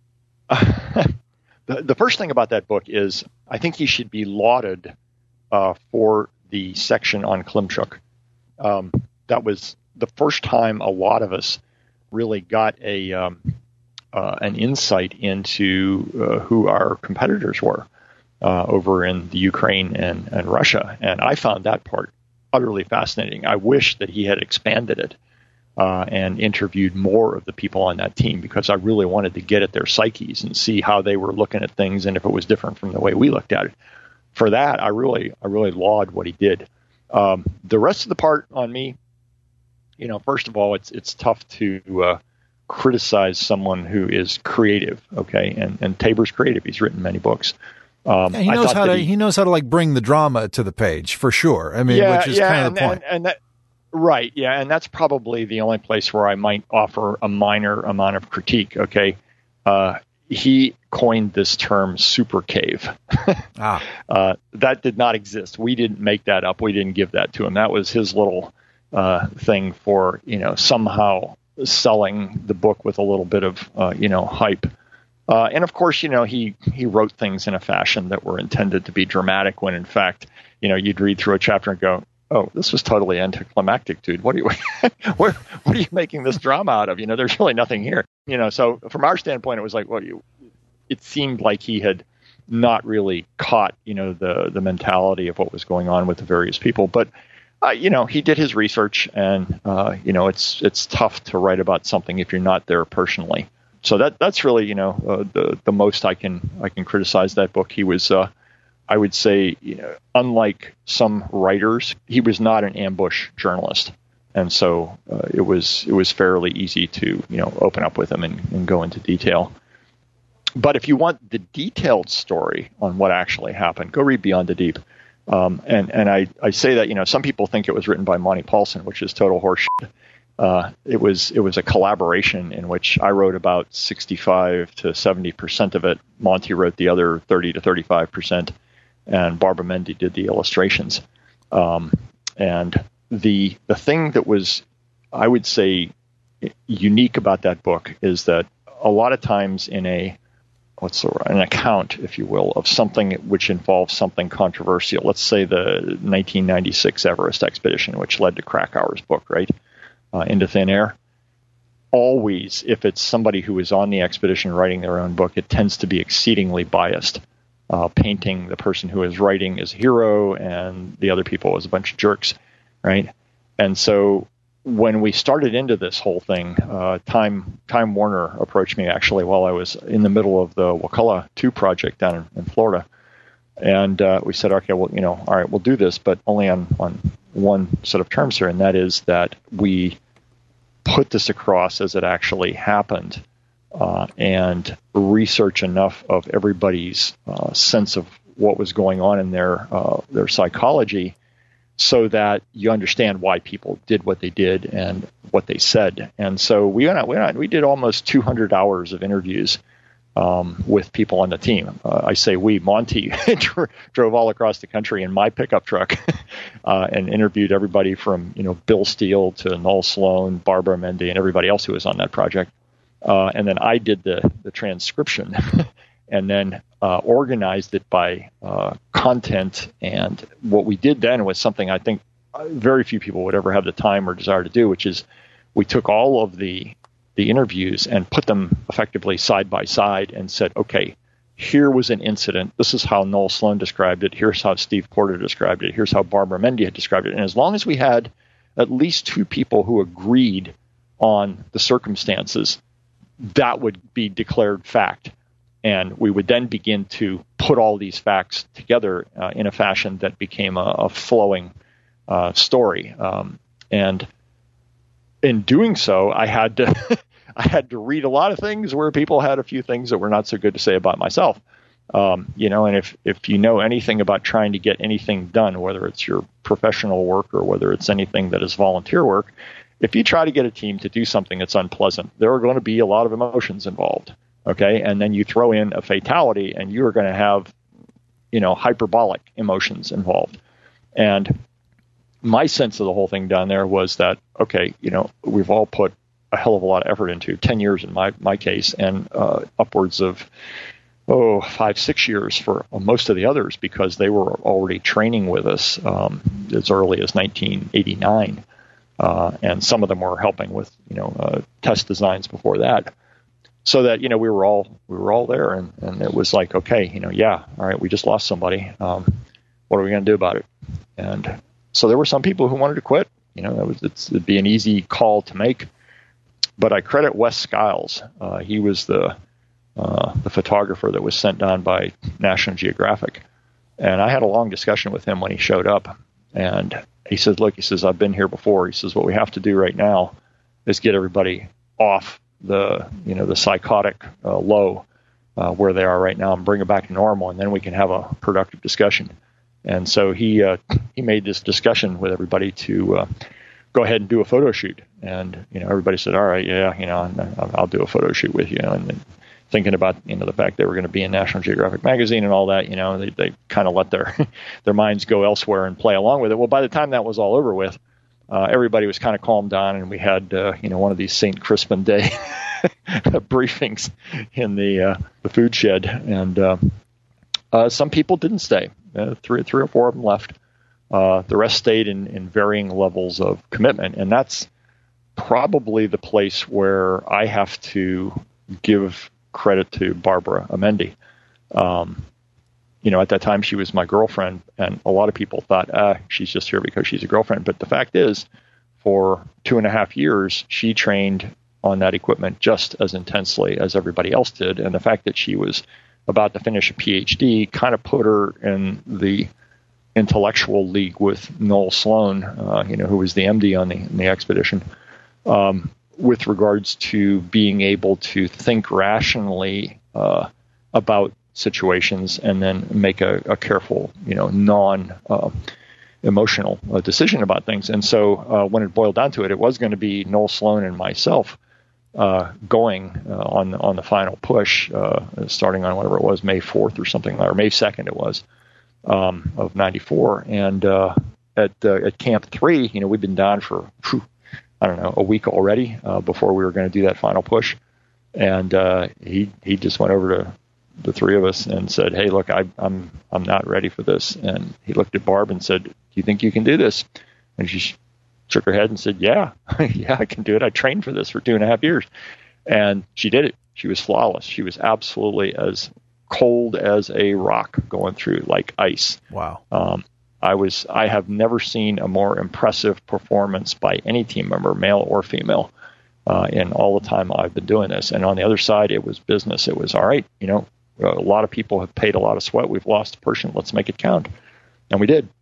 The first thing about that book is I think he should be lauded for the section on Klimchuk. That was the first time a lot of us really got an insight into who our competitors were over in the Ukraine and Russia. And I found that part utterly fascinating. I wish that he had expanded it and interviewed more of the people on that team, because I really wanted to get at their psyches and see how they were looking at things and if it was different from the way we looked at it. For that, I really laud what he did. The rest of the part on me, first of all, it's tough to criticize someone who is creative. Okay, and Tabor's creative. He's written many books. He knows how to like bring the drama to the page for sure. I mean, which is kind of the point. Right. Yeah. And that's probably the only place where I might offer a minor amount of critique. Okay. He coined this term super cave. That did not exist. We didn't make that up. We didn't give that to him. That was his little thing for, somehow selling the book with a little bit of, hype. And of course, he wrote things in a fashion that were intended to be dramatic when in fact, you'd read through a chapter and go, oh, this was totally anticlimactic, dude. What are you making this drama out of? There's really nothing here. So from our standpoint, it was like, it seemed like he had not really caught, the mentality of what was going on with the various people. But, he did his research, and, it's tough to write about something if you're not there personally. So that's really, the most I can criticize that book. He was, I would say, unlike some writers, he was not an ambush journalist. And so it was fairly easy to, open up with him and go into detail. But if you want the detailed story on what actually happened, go read Beyond the Deep. And I say that, some people think it was written by Monty Paulson, which is total horseshit. It was a collaboration in which I wrote about 65 to 70% of it. Monty wrote the other 30 to 35%. And Barbara Mendy did the illustrations. And the thing that was, I would say, unique about that book is that a lot of times in an account, if you will, of something which involves something controversial, let's say the 1996 Everest expedition, which led to Krakauer's book, right, Into Thin Air. Always, if it's somebody who is on the expedition writing their own book, it tends to be exceedingly biased. Painting the person who is writing as a hero and the other people as a bunch of jerks, right? And so when we started into this whole thing, Time Warner approached me actually while I was in the middle of the Wakulla 2 project down in Florida. And we said, okay, well, all right, we'll do this, but only on one set of terms here, and that is that we put this across as it actually happened. And research enough of everybody's sense of what was going on in their psychology, so that you understand why people did what they did and what they said. And so we did almost 200 hours of interviews with people on the team. I say we. Monty drove all across the country in my pickup truck and interviewed everybody from Bill Steele to Noel Sloan, Barbara Mendy, and everybody else who was on that project. And then I did the transcription and then organized it by content. And what we did then was something I think very few people would ever have the time or desire to do, which is we took all of the interviews and put them effectively side by side and said, okay, here was an incident. This is how Noel Sloan described it. Here's how Steve Porter described it. Here's how Barbara Mendy had described it. And as long as we had at least two people who agreed on the circumstances, that would be declared fact. And we would then begin to put all these facts together in a fashion that became a flowing story. And in doing so, I had to read a lot of things where people had a few things that were not so good to say about myself. And if you know anything about trying to get anything done, whether it's your professional work or whether it's anything that is volunteer work, if you try to get a team to do something that's unpleasant, there are going to be a lot of emotions involved. Okay. And then you throw in a fatality and you're going to have hyperbolic emotions involved. And my sense of the whole thing down there was that, okay, we've all put a hell of a lot of effort into 10 years in my case, and upwards of 5-6 years for most of the others, because they were already training with us as early as 1989, and some of them were helping with test designs before that. So that we were all there, and it was like, okay, all right, we just lost somebody. What are we going to do about it? And so there were some people who wanted to quit. It'd be an easy call to make. But I credit Wes Skiles. He was the photographer that was sent down by National Geographic. And I had a long discussion with him when he showed up. And he said, look, I've been here before. He says, what we have to do right now is get everybody off the psychotic low where they are right now and bring it back to normal. And then we can have a productive discussion. And so he made this discussion with everybody to go ahead and do a photo shoot. And, everybody said, all right, I'll do a photo shoot with you. And then thinking about, the fact they were going to be in National Geographic magazine and all that, they kind of let their minds go elsewhere and play along with it. Well, by the time that was all over with, everybody was kind of calmed down, and we had, one of these St. Crispin Day briefings in the food shed. And some people didn't stay. Three or four of them left. The rest stayed in varying levels of commitment. And that's probably the place where I have to give credit to Barbara Amendi. At that time, she was my girlfriend, and a lot of people thought, she's just here because she's a girlfriend. But the fact is, for 2.5 years, she trained on that equipment just as intensely as everybody else did. And the fact that she was about to finish a PhD kind of put her in the intellectual league with Noel Sloan, who was the MD on the expedition, with regards to being able to think rationally about situations and then make a careful, non-emotional decision about things. And so when it boiled down to it, it was going to be Noel Sloan and myself going on the final push, starting on whatever it was, May 4th or something, or May 2nd it was, of 94. And at Camp 3, we'd been down for, a week already before we were going to do that final push. And he just went over to the three of us and said, hey, look, I'm not ready for this. And he looked at Barb and said, do you think you can do this? And she shook her head and said, yeah, I can do it. I trained for this for 2.5 years. And she did it. She was flawless. She was absolutely as cold as a rock going through like ice. Wow. I have never seen a more impressive performance by any team member, male or female, in all the time I've been doing this. And on the other side, it was business. It was, all right, a lot of people have paid a lot of sweat. We've lost a person. Let's make it count. And we did.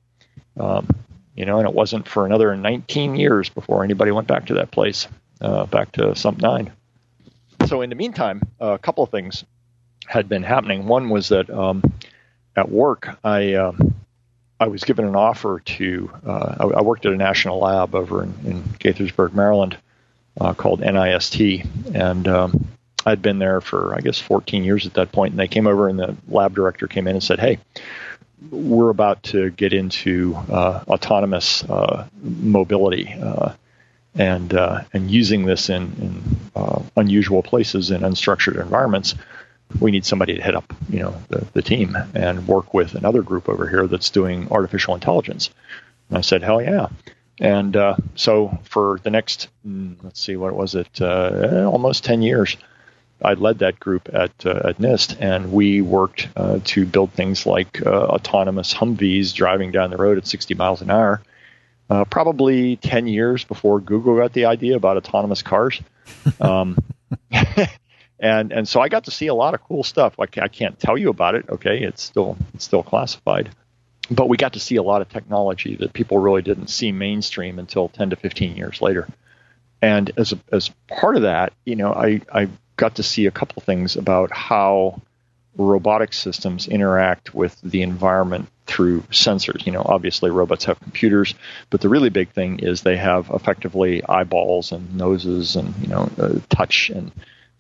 And it wasn't for another 19 years before anybody went back to that place, back to Sump 9. So in the meantime, a couple of things had been happening. One was that at work, I was given an offer to, I worked at a national lab over in Gaithersburg, Maryland, called NIST. And I'd been there for, 14 years at that point. And they came over, and the lab director came in and said, hey, we're about to get into autonomous mobility and using this in unusual places in unstructured environments. We need somebody to head up, the team and work with another group over here that's doing artificial intelligence. And I said, hell yeah. And so for the next, almost 10 years, I led that group at NIST, and we worked to build things like autonomous Humvees driving down the road at 60 miles an hour, probably 10 years before Google got the idea about autonomous cars. And so I got to see a lot of cool stuff. I can't tell you about it. Okay, it's still classified, but we got to see a lot of technology that people really didn't see mainstream until 10 to 15 years later. And as part of that, I got to see a couple things about how robotic systems interact with the environment through sensors. Obviously robots have computers, but the really big thing is they have effectively eyeballs and noses and, touch and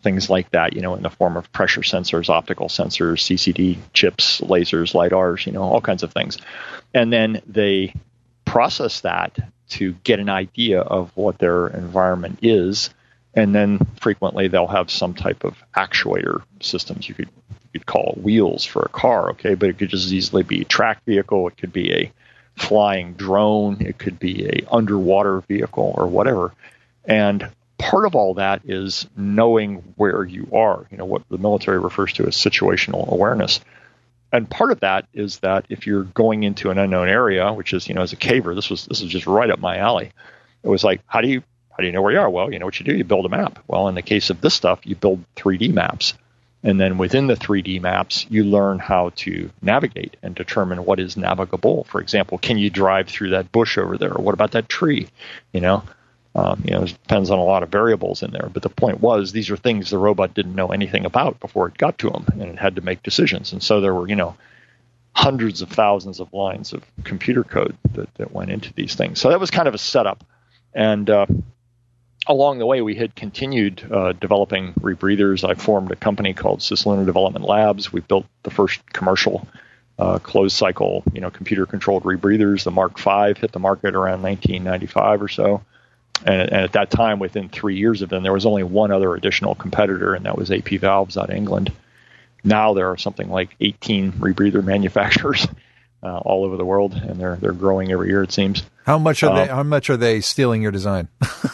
things like that, in the form of pressure sensors, optical sensors, CCD chips, lasers, LiDARs, all kinds of things. And then they process that to get an idea of what their environment is. And then frequently they'll have some type of actuator systems. You could call it wheels for a car, okay? But it could just as easily be a track vehicle. It could be a flying drone. It could be a underwater vehicle or whatever. And part of all that is knowing where you are, what the military refers to as situational awareness. And part of that is that if you're going into an unknown area, which is, as a caver, this is just right up my alley. It was like, how do you know where you are? Well, what you do, you build a map. Well, in the case of this stuff, you build 3D maps. And then within the 3D maps, you learn how to navigate and determine what is navigable. For example, can you drive through that bush over there? Or what about that tree? It depends on a lot of variables in there. But the point was, these are things the robot didn't know anything about before it got to them, and it had to make decisions. And so there were, hundreds of thousands of lines of computer code that went into these things. So that was kind of a setup. And along the way, we had continued developing rebreathers. I formed a company called Cislunar Development Labs. We built the first commercial closed cycle, computer-controlled rebreathers. The Mark V hit the market around 1995 or so. And at that time, within 3 years of them, there was only one other additional competitor, and that was AP Valves out of England. Now there are something like 18 rebreather manufacturers all over the world, and they're growing every year, it seems. How much are they stealing your design?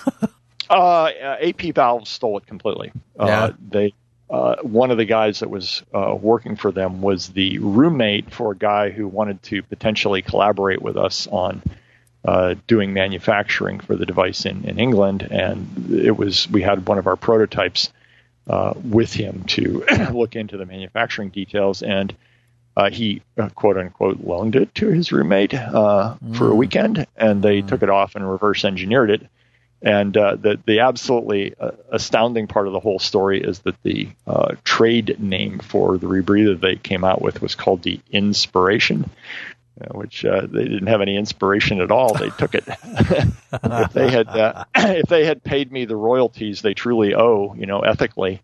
AP Valves stole it completely. Yeah. One of the guys that was working for them was the roommate for a guy who wanted to potentially collaborate with us on doing manufacturing for the device in England, and we had one of our prototypes with him to look into the manufacturing details, and he quote unquote loaned it to his roommate for a weekend, and they took it off and reverse engineered it. And the absolutely astounding part of the whole story is that the trade name for the rebreather they came out with was called the Inspiration, which they didn't have any inspiration at all. They took it. If they had paid me the royalties they truly owe, ethically,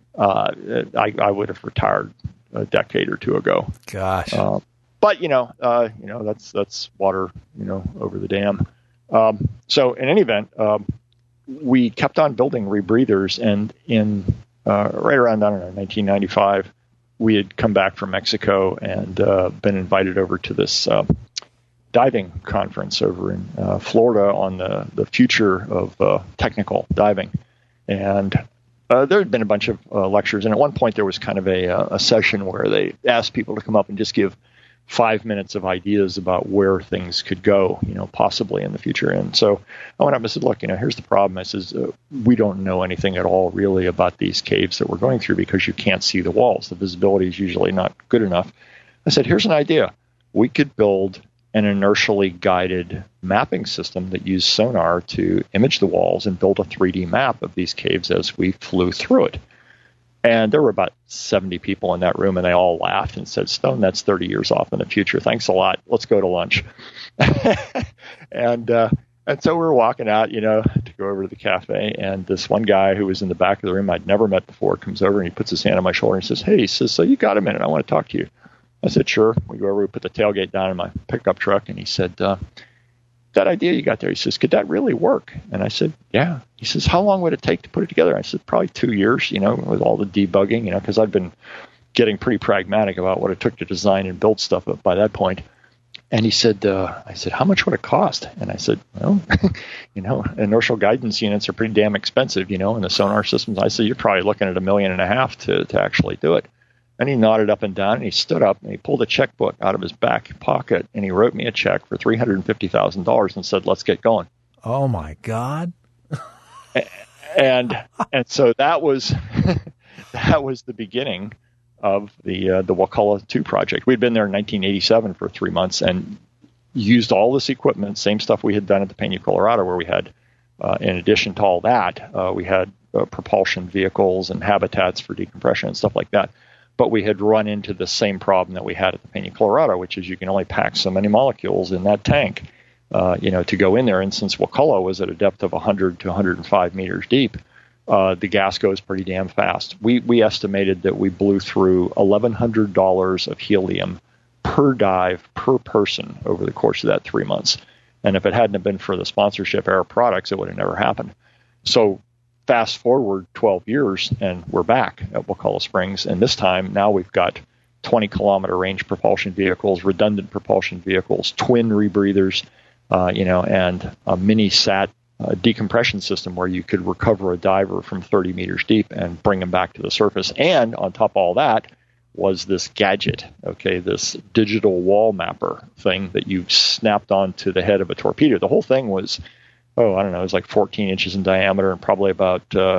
I would have retired a decade or two ago. Gosh. But that's water, over the dam. So in any event, we kept on building rebreathers, and in right around, 1995, we had come back from Mexico and been invited over to this diving conference over in Florida on the future of technical diving. And there had been a bunch of lectures, and at one point there was kind of a session where they asked people to come up and just give 5 minutes of ideas about where things could go, possibly in the future. And so I went up and said, look, here's the problem. I says, we don't know anything at all really about these caves that we're going through because you can't see the walls. The visibility is usually not good enough. I said, here's an idea. We could build an inertially guided mapping system that used sonar to image the walls and build a 3D map of these caves as we flew through it. And there were about 70 people in that room, and they all laughed and said, Stone, that's 30 years off in the future. Thanks a lot. Let's go to lunch. And so we were walking out, to go over to the cafe, and this one guy who was in the back of the room I'd never met before comes over, and he puts his hand on my shoulder and says, hey, he says, so you got a minute? I want to talk to you. I said, sure. We go over, we put the tailgate down in my pickup truck, and he said, that idea you got there, he says, could that really work? And I said, yeah. He says, how long would it take to put it together? I said, probably 2 years, with all the debugging, because I'd been getting pretty pragmatic about what it took to design and build stuff by that point. And he said, I said, how much would it cost? And I said, well, inertial guidance units are pretty damn expensive, and the sonar systems. I said, you're probably looking at $1.5 million to actually do it. And he nodded up and down, and he stood up, and he pulled a checkbook out of his back pocket, and he wrote me a check for $350,000 and said, let's get going. Oh, my God. And so that was the beginning of the Wakulla 2 project. We'd been there in 1987 for 3 months and used all this equipment, same stuff we had done at the Pena Colorado, where we had, in addition to all that, we had propulsion vehicles and habitats for decompression and stuff like that. But we had run into the same problem that we had at the Pena Colorado, which is you can only pack so many molecules in that tank, to go in there. And since Wakulla was at a depth of 100 to 105 meters deep, the gas goes pretty damn fast. We estimated that we blew through $1,100 of helium per dive per person over the course of that 3 months. And if it hadn't been for the sponsorship Air Products, it would have never happened. So fast forward 12 years, and we're back at Wakulla Springs. And this time, now we've got 20-kilometer range propulsion vehicles, redundant propulsion vehicles, twin rebreathers, and a mini-sat decompression system where you could recover a diver from 30 meters deep and bring him back to the surface. And on top of all that was this gadget, this digital wall mapper thing that you snapped onto the head of a torpedo. The whole thing was, it was like 14 inches in diameter and probably about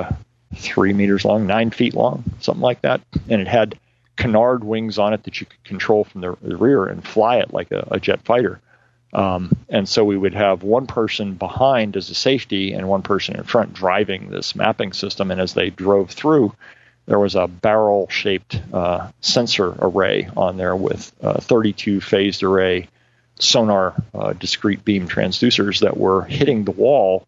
3 meters long, 9 feet long, something like that. And it had canard wings on it that you could control from the rear and fly it like a jet fighter. And so we would have one person behind as a safety and one person in front driving this mapping system. And as they drove through, there was a barrel-shaped sensor array on there with 32 phased array sonar discrete beam transducers that were hitting the wall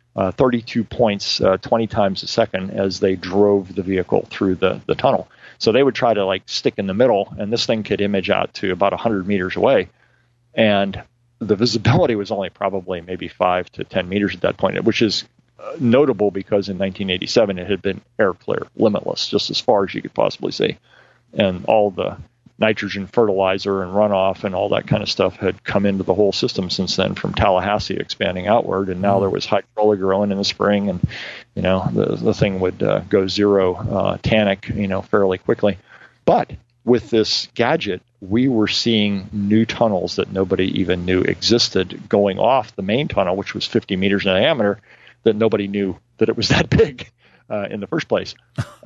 32 points 20 times a second as they drove the vehicle through the tunnel. So they would try to stick in the middle, and this thing could image out to about 100 meters away. And the visibility was only probably maybe 5 to 10 meters at that point, which is notable because in 1987 it had been air clear, limitless, just as far as you could possibly see. And all the nitrogen fertilizer and runoff and all that kind of stuff had come into the whole system since then from Tallahassee expanding outward. And now there was hydrola growing in the spring, and the thing would go zero tannic fairly quickly. But with this gadget, we were seeing new tunnels that nobody even knew existed going off the main tunnel, which was 50 meters in diameter, that nobody knew that it was that big in the first place.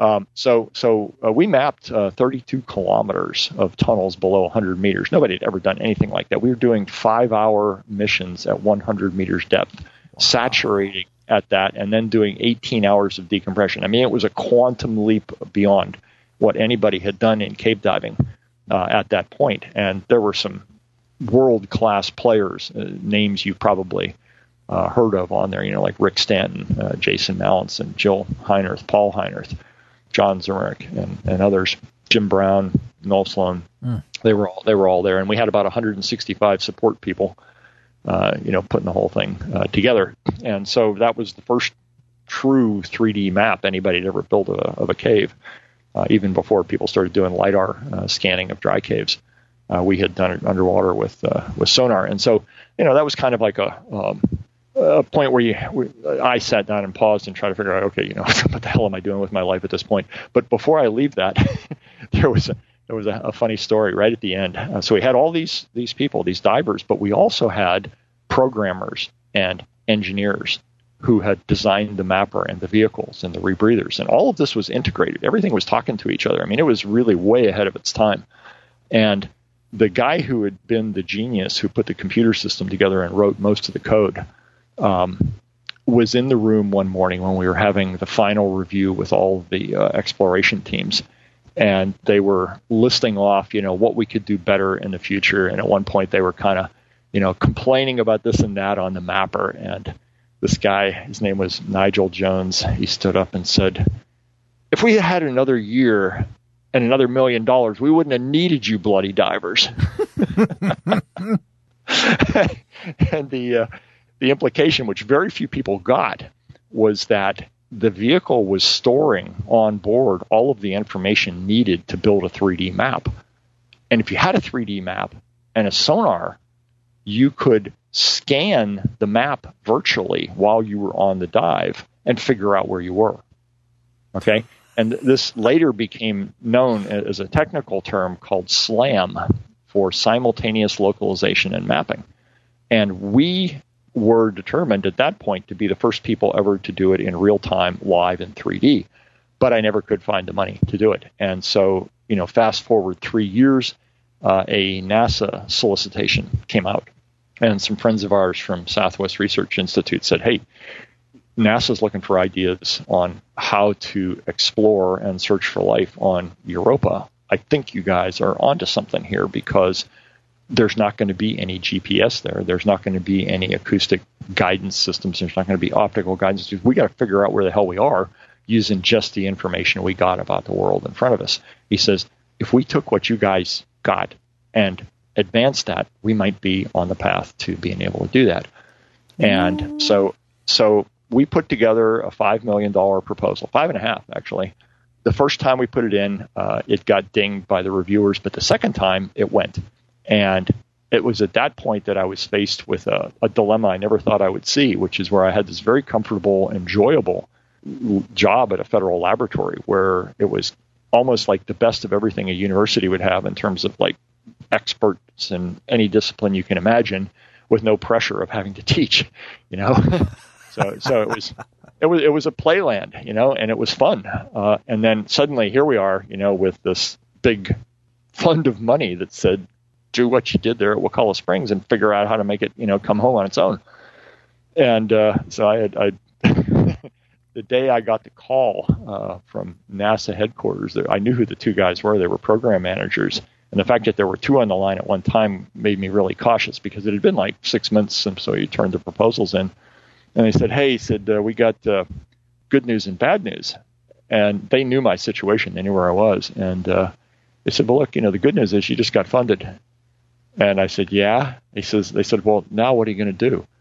So we mapped 32 kilometers of tunnels below 100 meters. Nobody had ever done anything like that. We were doing 5-hour missions at 100 meters depth, saturating at that, and then doing 18 hours of decompression. I mean, it was a quantum leap beyond what anybody had done in cave diving at that point. And there were some world-class players, names you probably heard of on there, like Rick Stanton, Jason Mallinson, Jill Heinerth, Paul Heinerth, John Zurich, and others, Jim Brown, Noel Sloan. They were all there, and we had about 165 support people, putting the whole thing together. And so that was the first true 3D map anybody had ever built of a cave, even before people started doing LiDAR scanning of dry caves. We had done it underwater with sonar, and so that was kind of like a point where I sat down and paused and tried to figure out, what the hell am I doing with my life at this point? But before I leave that, there was a funny story right at the end. So we had all these people, these divers, but we also had programmers and engineers who had designed the mapper and the vehicles and the rebreathers, and all of this was integrated. Everything was talking to each other. I mean, it was really way ahead of its time. And the guy who had been the genius who put the computer system together and wrote most of the code was in the room one morning when we were having the final review with all the exploration teams, and they were listing off, what we could do better in the future. And at one point they were kind of, complaining about this and that on the mapper. And this guy, his name was Nigel Jones, he stood up and said, "If we had another year and another $1 million, we wouldn't have needed you bloody divers." And the implication, which very few people got, was that the vehicle was storing on board all of the information needed to build a 3D map. And if you had a 3D map and a sonar, you could scan the map virtually while you were on the dive and figure out where you were. Okay? And this later became known as a technical term called SLAM, for simultaneous localization and mapping. And we were determined at that point to be the first people ever to do it in real time, live in 3D. But I never could find the money to do it. And so, fast forward 3 years, a NASA solicitation came out. And some friends of ours from Southwest Research Institute said, "Hey, NASA's looking for ideas on how to explore and search for life on Europa. I think you guys are onto something here, because there's not going to be any GPS there. There's not going to be any acoustic guidance systems. There's not going to be optical guidance systems. We got to figure out where the hell we are. using just the information we got about the world in front of us. He says, if we took what you guys got and advanced that, we might be on the path to being able to do that. And so we put together a $5 million proposal, 5.5 actually. The first time we put it in, it got dinged by the reviewers, but the second time it went. And it was at that point that I was faced with a dilemma I never thought I would see, which is where I had this very comfortable, enjoyable job at a federal laboratory where it was almost like the best of everything a university would have in terms of like experts in any discipline you can imagine, with no pressure of having to teach, So it was a playland, and it was fun. And then suddenly here we are, with this big fund of money that said, do what you did there at Wakulla Springs and figure out how to make it, come home on its own. And so I the day I got the call from NASA headquarters, I knew who the two guys were. They were program managers. And the fact that there were two on the line at one time made me really cautious because it had been like 6 months since so you turned the proposals in. And they said, hey, we got good news and bad news. And they knew my situation. They knew where I was. And they said, well, look, the good news is you just got funded. And I said, yeah. They said, well, now what are you going to do?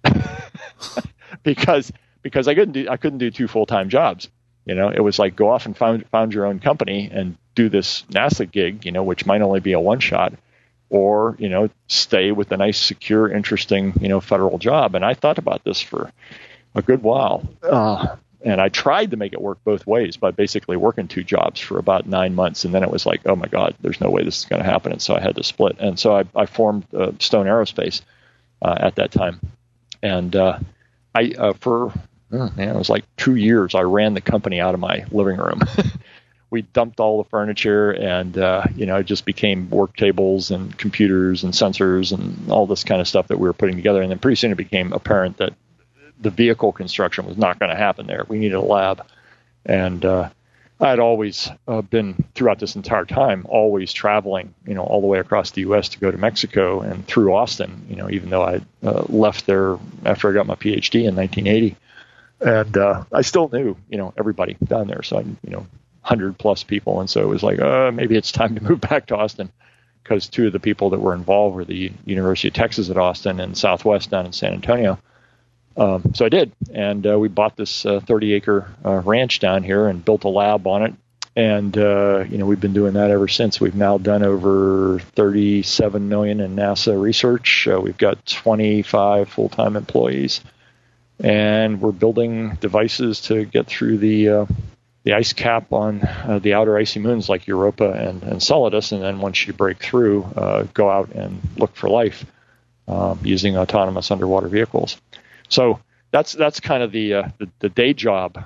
because I couldn't do two full-time jobs. It was like go off and found your own company and do this NASA gig, which might only be a one-shot, or, stay with a nice, secure, interesting, federal job. And I thought about this for a good while. And I tried to make it work both ways by basically working two jobs for about 9 months. And then it was like, oh, my God, there's no way this is going to happen. And so I had to split. And so I formed Stone Aerospace at that time. And it was like 2 years I ran the company out of my living room. We dumped all the furniture and, it just became work tables and computers and sensors and all this kind of stuff that we were putting together. And then pretty soon it became apparent that the vehicle construction was not going to happen there. We needed a lab. And I had always been, throughout this entire time, always traveling, all the way across the U.S. to go to Mexico and through Austin, even though I left there after I got my PhD in 1980. And I still knew, everybody down there. So, 100 plus people. And so it was like, maybe it's time to move back to Austin, because two of the people that were involved were the University of Texas at Austin and Southwest down in San Antonio. So I did. And we bought this 30-acre ranch down here and built a lab on it. And, we've been doing that ever since. We've now done over $37 million in NASA research. We've got 25 full-time employees. And we're building devices to get through the ice cap on the outer icy moons like Europa and Enceladus, and then once you break through, go out and look for life using autonomous underwater vehicles. So that's kind of the day job.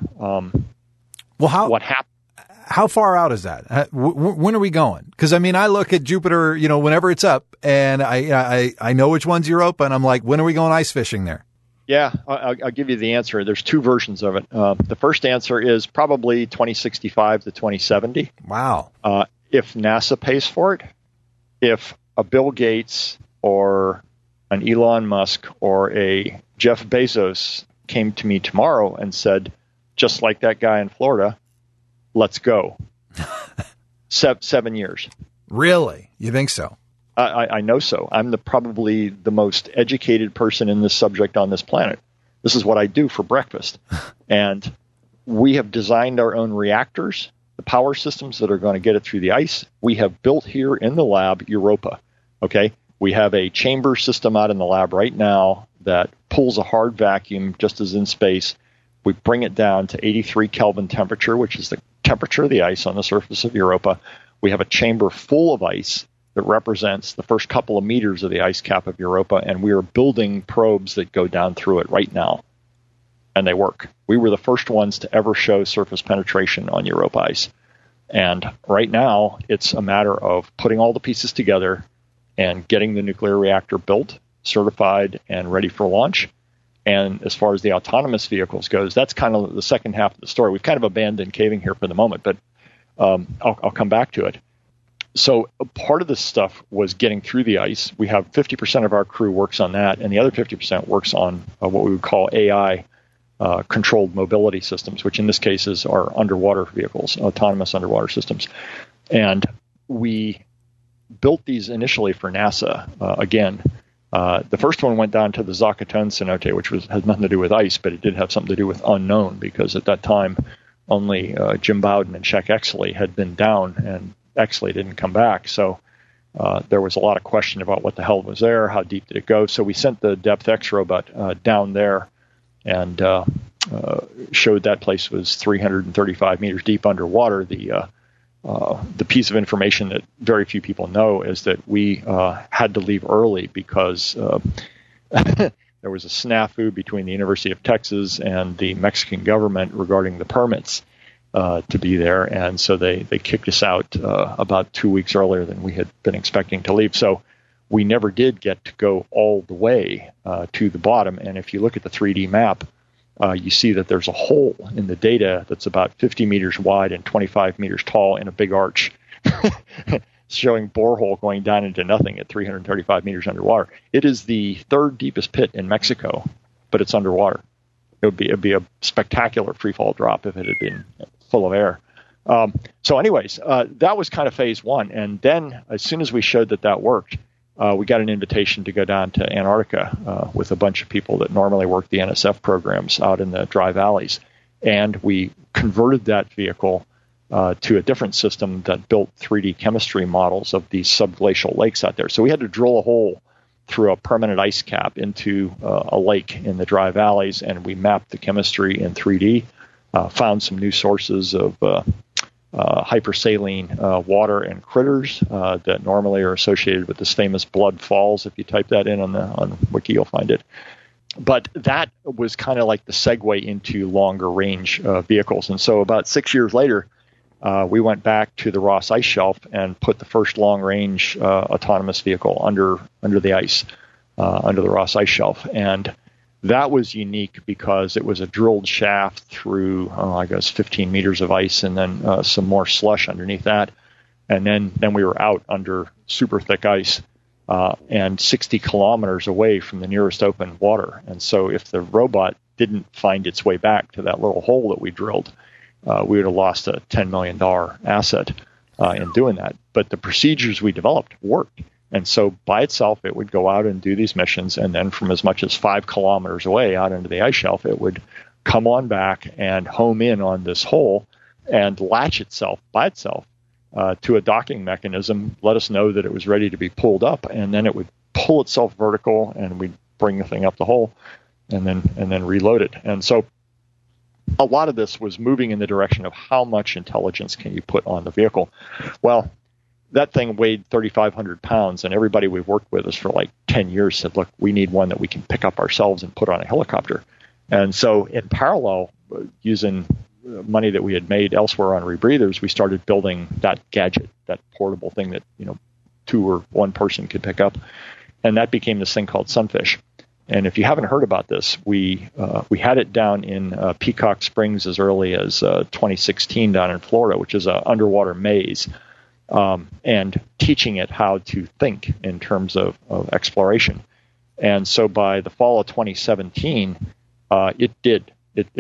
What happened? How far out is that? When are we going? Because I look at Jupiter, whenever it's up, and I know which one's Europa, and I'm like, when are we going ice fishing there? Yeah, I'll give you the answer. There's two versions of it. The first answer is probably 2065 to 2070. Wow. If NASA pays for it, if a Bill Gates or an Elon Musk or a Jeff Bezos came to me tomorrow and said, just like that guy in Florida, let's go. 7 years. Really? You think so? I know so. I'm probably the most educated person in this subject on this planet. This is what I do for breakfast. And we have designed our own reactors, the power systems that are going to get it through the ice. We have built here in the lab Europa. Okay? We have a chamber system out in the lab right now that pulls a hard vacuum just as in space. We bring it down to 83 Kelvin temperature, which is the temperature of the ice on the surface of Europa. We have a chamber full of ice that represents the first couple of meters of the ice cap of Europa, and we are building probes that go down through it right now, and they work. We were the first ones to ever show surface penetration on Europa ice, and right now it's a matter of putting all the pieces together and getting the nuclear reactor built, certified, and ready for launch. And as far as the autonomous vehicles goes, that's kind of the second half of the story. We've kind of abandoned caving here for the moment, but I'll come back to it. So part of this stuff was getting through the ice. We have 50% of our crew works on that, and the other 50% works on what we would call AI, controlled mobility systems, which in this case are underwater vehicles, autonomous underwater systems. And we built these initially for NASA. Again, the first one went down to the Zakatone cenote, which has nothing to do with ice, but it did have something to do with unknown, because at that time only Jim Bowden and Czech Exley had been down, and Exley didn't come back. So there was a lot of question about what the hell was there, how deep did it go. So we sent the DepthX robot down there and showed that place was 335 meters deep underwater. The piece of information that very few people know is that we had to leave early because there was a snafu between the University of Texas and the Mexican government regarding the permits to be there. And so they kicked us out about 2 weeks earlier than we had been expecting to leave. So we never did get to go all the way to the bottom. And if you look at the 3D map, you see that there's a hole in the data that's about 50 meters wide and 25 meters tall in a big arch, showing borehole going down into nothing at 335 meters underwater. It is the third deepest pit in Mexico, but it's underwater. It'd be a spectacular freefall drop if it had been full of air. So anyways, that was kind of phase one. And then as soon as we showed that worked, we got an invitation to go down to Antarctica with a bunch of people that normally work the NSF programs out in the dry valleys. And we converted that vehicle to a different system that built 3D chemistry models of these subglacial lakes out there. So we had to drill a hole through a permanent ice cap into a lake in the dry valleys, and we mapped the chemistry in 3D, found some new sources of hypersaline water and critters that normally are associated with this famous Blood Falls. If you type that in on Wiki, you'll find it. But that was kind of like the segue into longer range vehicles. And so about 6 years later, we went back to the Ross Ice Shelf and put the first long range autonomous vehicle under the ice, under the Ross Ice Shelf. And that was unique because it was a drilled shaft through, I guess, 15 meters of ice and then some more slush underneath that. And then we were out under super thick ice and 60 kilometers away from the nearest open water. And so if the robot didn't find its way back to that little hole that we drilled, we would have lost a $10 million asset in doing that. But the procedures we developed worked. And so by itself, it would go out and do these missions. And then from as much as 5 kilometers away out into the ice shelf, it would come on back and home in on this hole and latch itself by itself to a docking mechanism, let us know that it was ready to be pulled up. And then it would pull itself vertical and we'd bring the thing up the hole and then reload it. And so a lot of this was moving in the direction of how much intelligence can you put on the vehicle. Well, that thing weighed 3,500 pounds, and everybody we've worked with us for like 10 years said, look, we need one that we can pick up ourselves and put on a helicopter. And so in parallel, using money that we had made elsewhere on rebreathers, we started building that gadget, that portable thing that, 2 or 1 person could pick up. And that became this thing called Sunfish. And if you haven't heard about this, we had it down in Peacock Springs as early as 2016 down in Florida, which is an underwater maze, and teaching it how to think in terms of exploration. And so by the fall of 2017, it did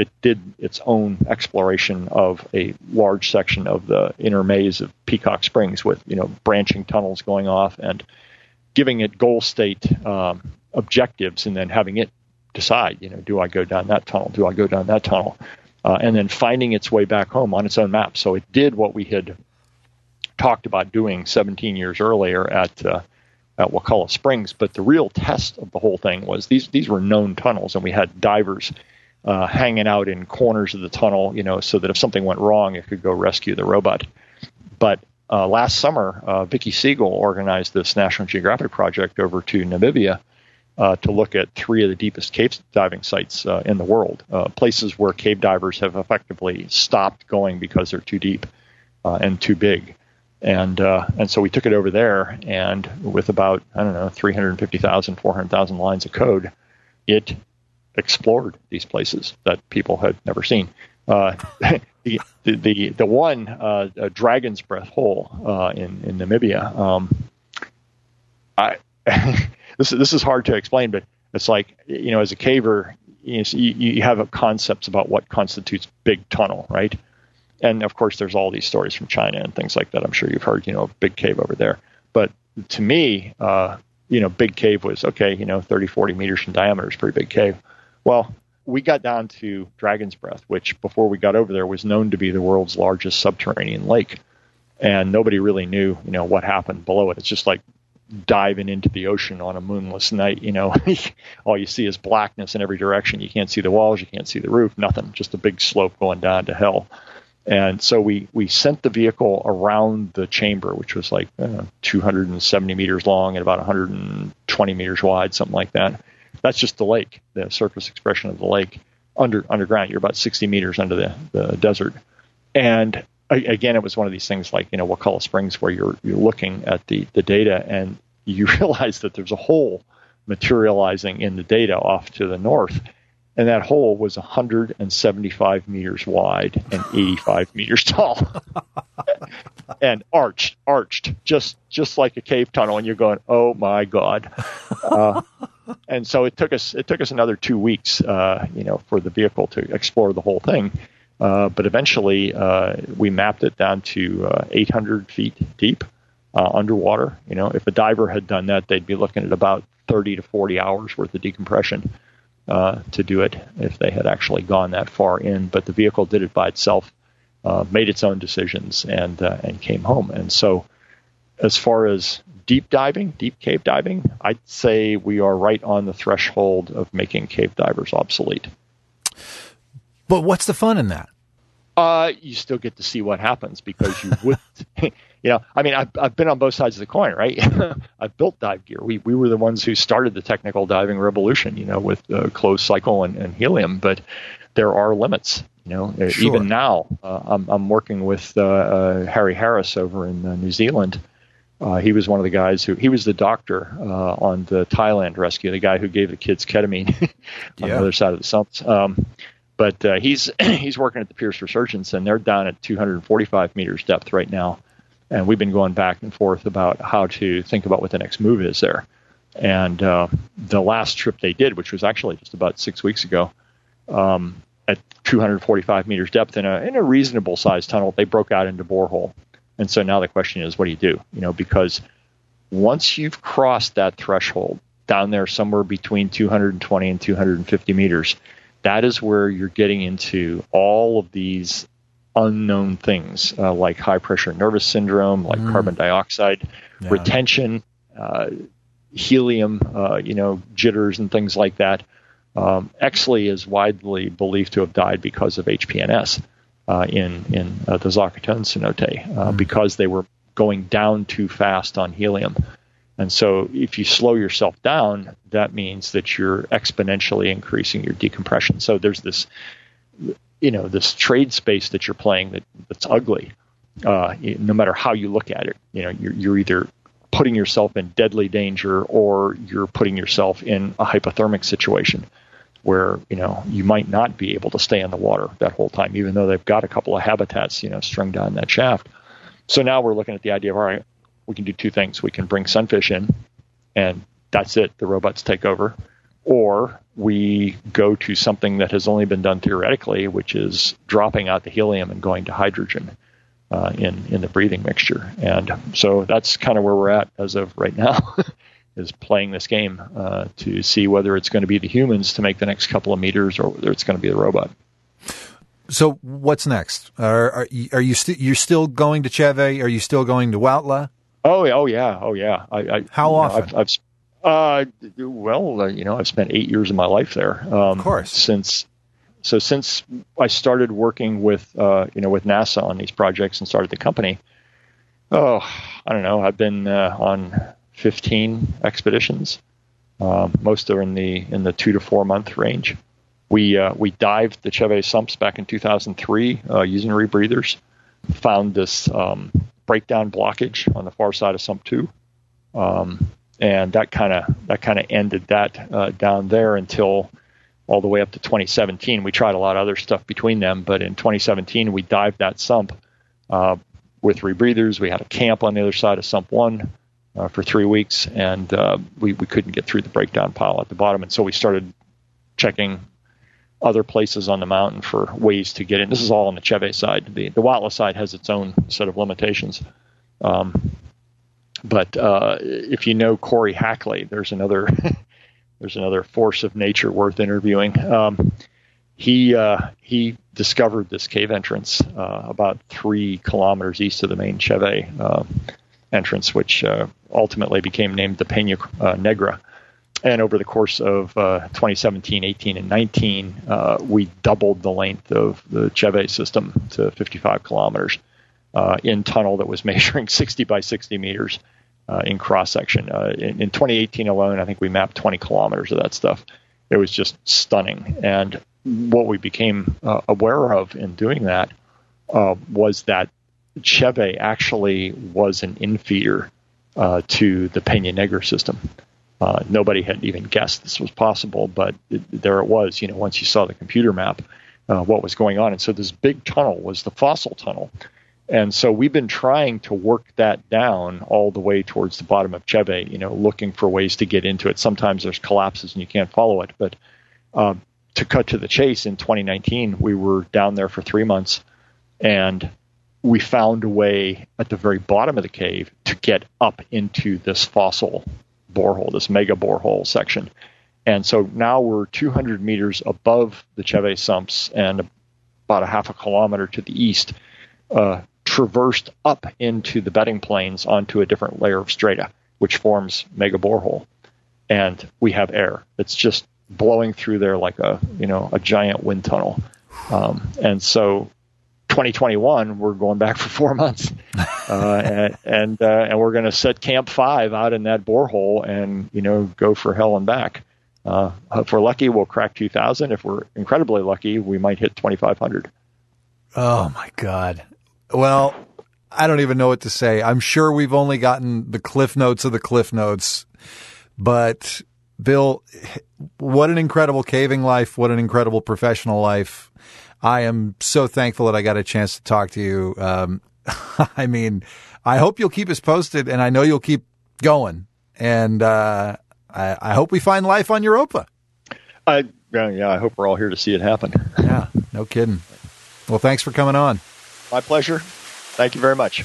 its own exploration of a large section of the inner maze of Peacock Springs with branching tunnels going off and giving it goal state objectives, and then having it decide, do I go down that tunnel? Do I go down that tunnel? And then finding its way back home on its own map. So it did what we had talked about doing 17 years earlier at Wakulla Springs. But the real test of the whole thing was these were known tunnels, and we had divers hanging out in corners of the tunnel, so that if something went wrong, it could go rescue the robot. But last summer, Vicky Siegel organized this National Geographic project over to Namibia to look at 3 of the deepest cave diving sites in the world, places where cave divers have effectively stopped going because they're too deep and too big. And so we took it over there, and with about, 350,000, 400,000 lines of code, it explored these places that people had never seen. The one Dragon's Breath hole in Namibia. This is hard to explain, but it's like, as a caver, you have concepts about what constitutes big tunnel, right? And of course, there's all these stories from China and things like that. I'm sure you've heard, big cave over there. But to me, big cave was, 30, 40 meters in diameter is pretty big cave. Well, we got down to Dragon's Breath, which before we got over there was known to be the world's largest subterranean lake. And nobody really knew, what happened below it. It's just like diving into the ocean on a moonless night. All you see is blackness in every direction. You can't see the walls. You can't see the roof, nothing, just a big slope going down to hell. And so we sent the vehicle around the chamber, which was like 270 meters long and about 120 meters wide, something like that. That's just the lake, the surface expression of the lake. Underground, you're about 60 meters under the desert. And again, it was one of these things like, Wakulla Springs, where you're looking at the data and you realize that there's a hole materializing in the data off to the north. And that hole was 175 meters wide and 85 meters tall, and arched, just like a cave tunnel. And you're going, oh my God! And so it took us another 2 weeks, for the vehicle to explore the whole thing. But eventually, we mapped it down to 800 feet deep underwater. If a diver had done that, they'd be looking at about 30 to 40 hours worth of decompression. To do it if they had actually gone that far in, but the vehicle did it by itself, made its own decisions, and came home. And so, as far as deep cave diving, I'd say we are right on the threshold of making cave divers obsolete. But what's the fun in that? You still get to see what happens, because you would, I've been on both sides of the coin, right? I've built dive gear. We were the ones who started the technical diving revolution, with closed cycle and helium, but there are limits, Sure. Even now, I'm working with Harry Harris over in New Zealand. He was one of the guys he was the doctor on the Thailand rescue, the guy who gave the kids ketamine on the other side of the sumps. But he's working at the Pierce Resurgence, and they're down at 245 meters depth right now. And we've been going back and forth about how to think about what the next move is there. And the last trip they did, which was actually just about 6 weeks ago, at 245 meters depth in a reasonable sized tunnel, they broke out into borehole. And so now the question is, what do you do? Because once you've crossed that threshold down there somewhere between 220 and 250 meters, that is where you're getting into all of these unknown things, like high pressure nervous syndrome, like carbon dioxide retention, helium, jitters and things like that. Exley is widely believed to have died because of HPNS in the Zakatone cenote, because they were going down too fast on helium. And so if you slow yourself down, that means that you're exponentially increasing your decompression. So there's this, this trade space that you're playing that's ugly, no matter how you look at it. You're either putting yourself in deadly danger, or you're putting yourself in a hypothermic situation where, you might not be able to stay in the water that whole time, even though they've got a couple of habitats, strung down that shaft. So now we're looking at the idea of, all right, we can do two things. We can bring sunfish in, and that's it. The robots take over. Or we go to something that has only been done theoretically, which is dropping out the helium and going to hydrogen in the breathing mixture. And so that's kind of where we're at as of right now, is playing this game to see whether it's going to be the humans to make the next couple of meters, or whether it's going to be the robot. So what's next? Are you you're still going to Cheve? Are you still going to Huautla? Oh yeah. How often? I've spent 8 years of my life there. Of course. Since I started working with NASA on these projects and started the company, I don't know. I've been on 15 expeditions. Most are in the 2 to 4 month range. We dived the Cheve sumps back in 2003 using rebreathers. Found this breakdown blockage on the far side of sump 2, and that kind of ended that down there until all the way up to 2017. We tried a lot of other stuff between them, but in 2017 we dived that sump with rebreathers. We had a camp on the other side of sump 1 for 3 weeks, and we couldn't get through the breakdown pile at the bottom, and so we started checking other places on the mountain for ways to get in. This is all on the Cheve side. The Huautla side has its own set of limitations. But if you know Corey Hackley, there's another force of nature worth interviewing. He discovered this cave entrance about 3 kilometers east of the main Cheve entrance, which ultimately became named the Peña Negra. And over the course of 2017, 18, and 19, we doubled the length of the Cheve system to 55 kilometers in tunnel that was measuring 60 by 60 meters in cross-section. In 2018 alone, I think we mapped 20 kilometers of that stuff. It was just stunning. And what we became aware of in doing that was that Cheve actually was an infeeder to the Peña Negra system. Nobody had even guessed this was possible, but there it was, once you saw the computer map, what was going on. And so this big tunnel was the fossil tunnel. And so we've been trying to work that down all the way towards the bottom of Cheve, looking for ways to get into it. Sometimes there's collapses and you can't follow it. But to cut to the chase, in 2019, we were down there for 3 months, and we found a way at the very bottom of the cave to get up into this fossil borehole, this mega borehole section. And so now we're 200 meters above the Cheve sumps and about a half a kilometer to the east, traversed up into the bedding plains onto a different layer of strata, which forms mega borehole. And we have air. It's just blowing through there like a giant wind tunnel. And so 2021, we're going back for 4 months, and we're going to set Camp 5 out in that borehole and go for hell and back. If we're lucky, we'll crack 2,000. If we're incredibly lucky, we might hit 2,500. Oh my God! Well, I don't even know what to say. I'm sure we've only gotten the cliff notes of the cliff notes, but Bill, what an incredible caving life! What an incredible professional life! I am so thankful that I got a chance to talk to you. I mean, I hope you'll keep us posted, and I know you'll keep going. And I hope we find life on Europa. I hope we're all here to see it happen. Yeah, no kidding. Well, thanks for coming on. My pleasure. Thank you very much.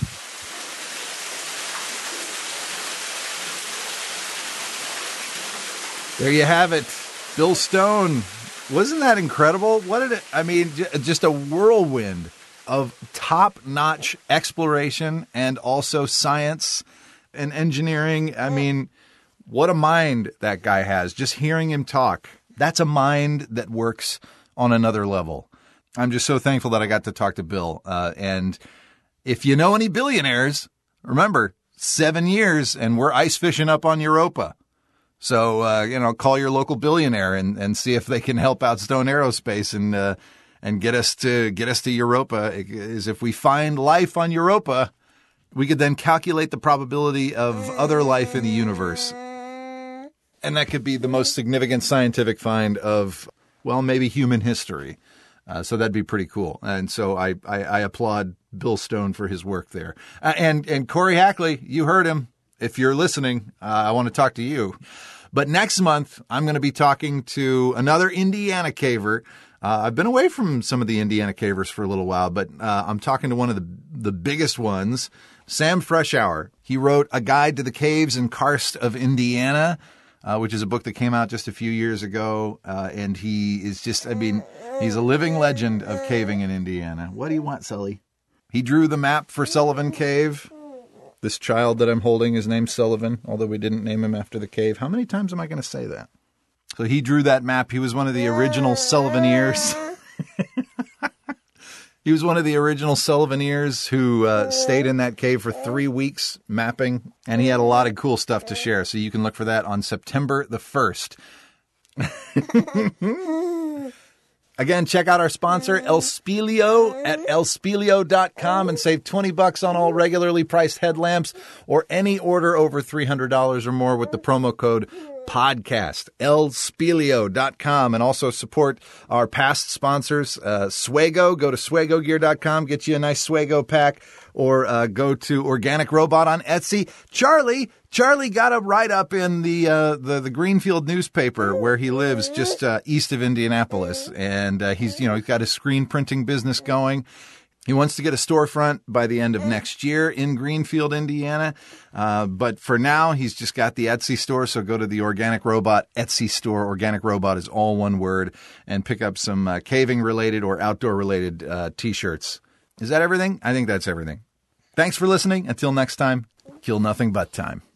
There you have it. Bill Stone. Wasn't that incredible? Just a whirlwind of top-notch exploration and also science and engineering. I mean, what a mind that guy has. Just hearing him talk, that's a mind that works on another level. I'm just so thankful that I got to talk to Bill. And if you know any billionaires, remember, 7 years and we're ice fishing up on Europa. So, call your local billionaire and see if they can help out Stone Aerospace and get us to Europa. Is if we find life on Europa, we could then calculate the probability of other life in the universe. And that could be the most significant scientific find of, maybe human history. So that'd be pretty cool. And so I applaud Bill Stone for his work there. And Corey Hackley, you heard him. If you're listening, I want to talk to you. But next month, I'm going to be talking to another Indiana caver. I've been away from some of the Indiana cavers for a little while, but I'm talking to one of the biggest ones, Sam Freshour. He wrote A Guide to the Caves and Karst of Indiana, which is a book that came out just a few years ago. And he is he's a living legend of caving in Indiana. What do you want, Sully? He drew the map for Sullivan Cave. This child that I'm holding is named Sullivan, although we didn't name him after the cave. How many times am I going to say that? So he drew that map. He was one of the original Sullivaneers. He was one of the original Sullivaneers who stayed in that cave for 3 weeks mapping, and he had a lot of cool stuff to share. So you can look for that on September the 1st. Again, check out our sponsor, El Spilio, at elspilio.com and save $20 on all regularly priced headlamps or any order over $300 or more with the promo code podcast, elspelio.com, and also support our past sponsors, Swago. Go to swagogear.com, get you a nice Swago pack, or go to Organic Robot on Etsy. Charlie got a write-up in the Greenfield newspaper where he lives, just east of Indianapolis, and he's got his screen printing business going. He wants to get a storefront by the end of next year in Greenfield, Indiana. But for now, he's just got the Etsy store. So go to the Organic Robot Etsy store. Organic Robot is all one word, and pick up some caving related or outdoor related t-shirts. Is that everything? I think that's everything. Thanks for listening. Until next time, kill nothing but time.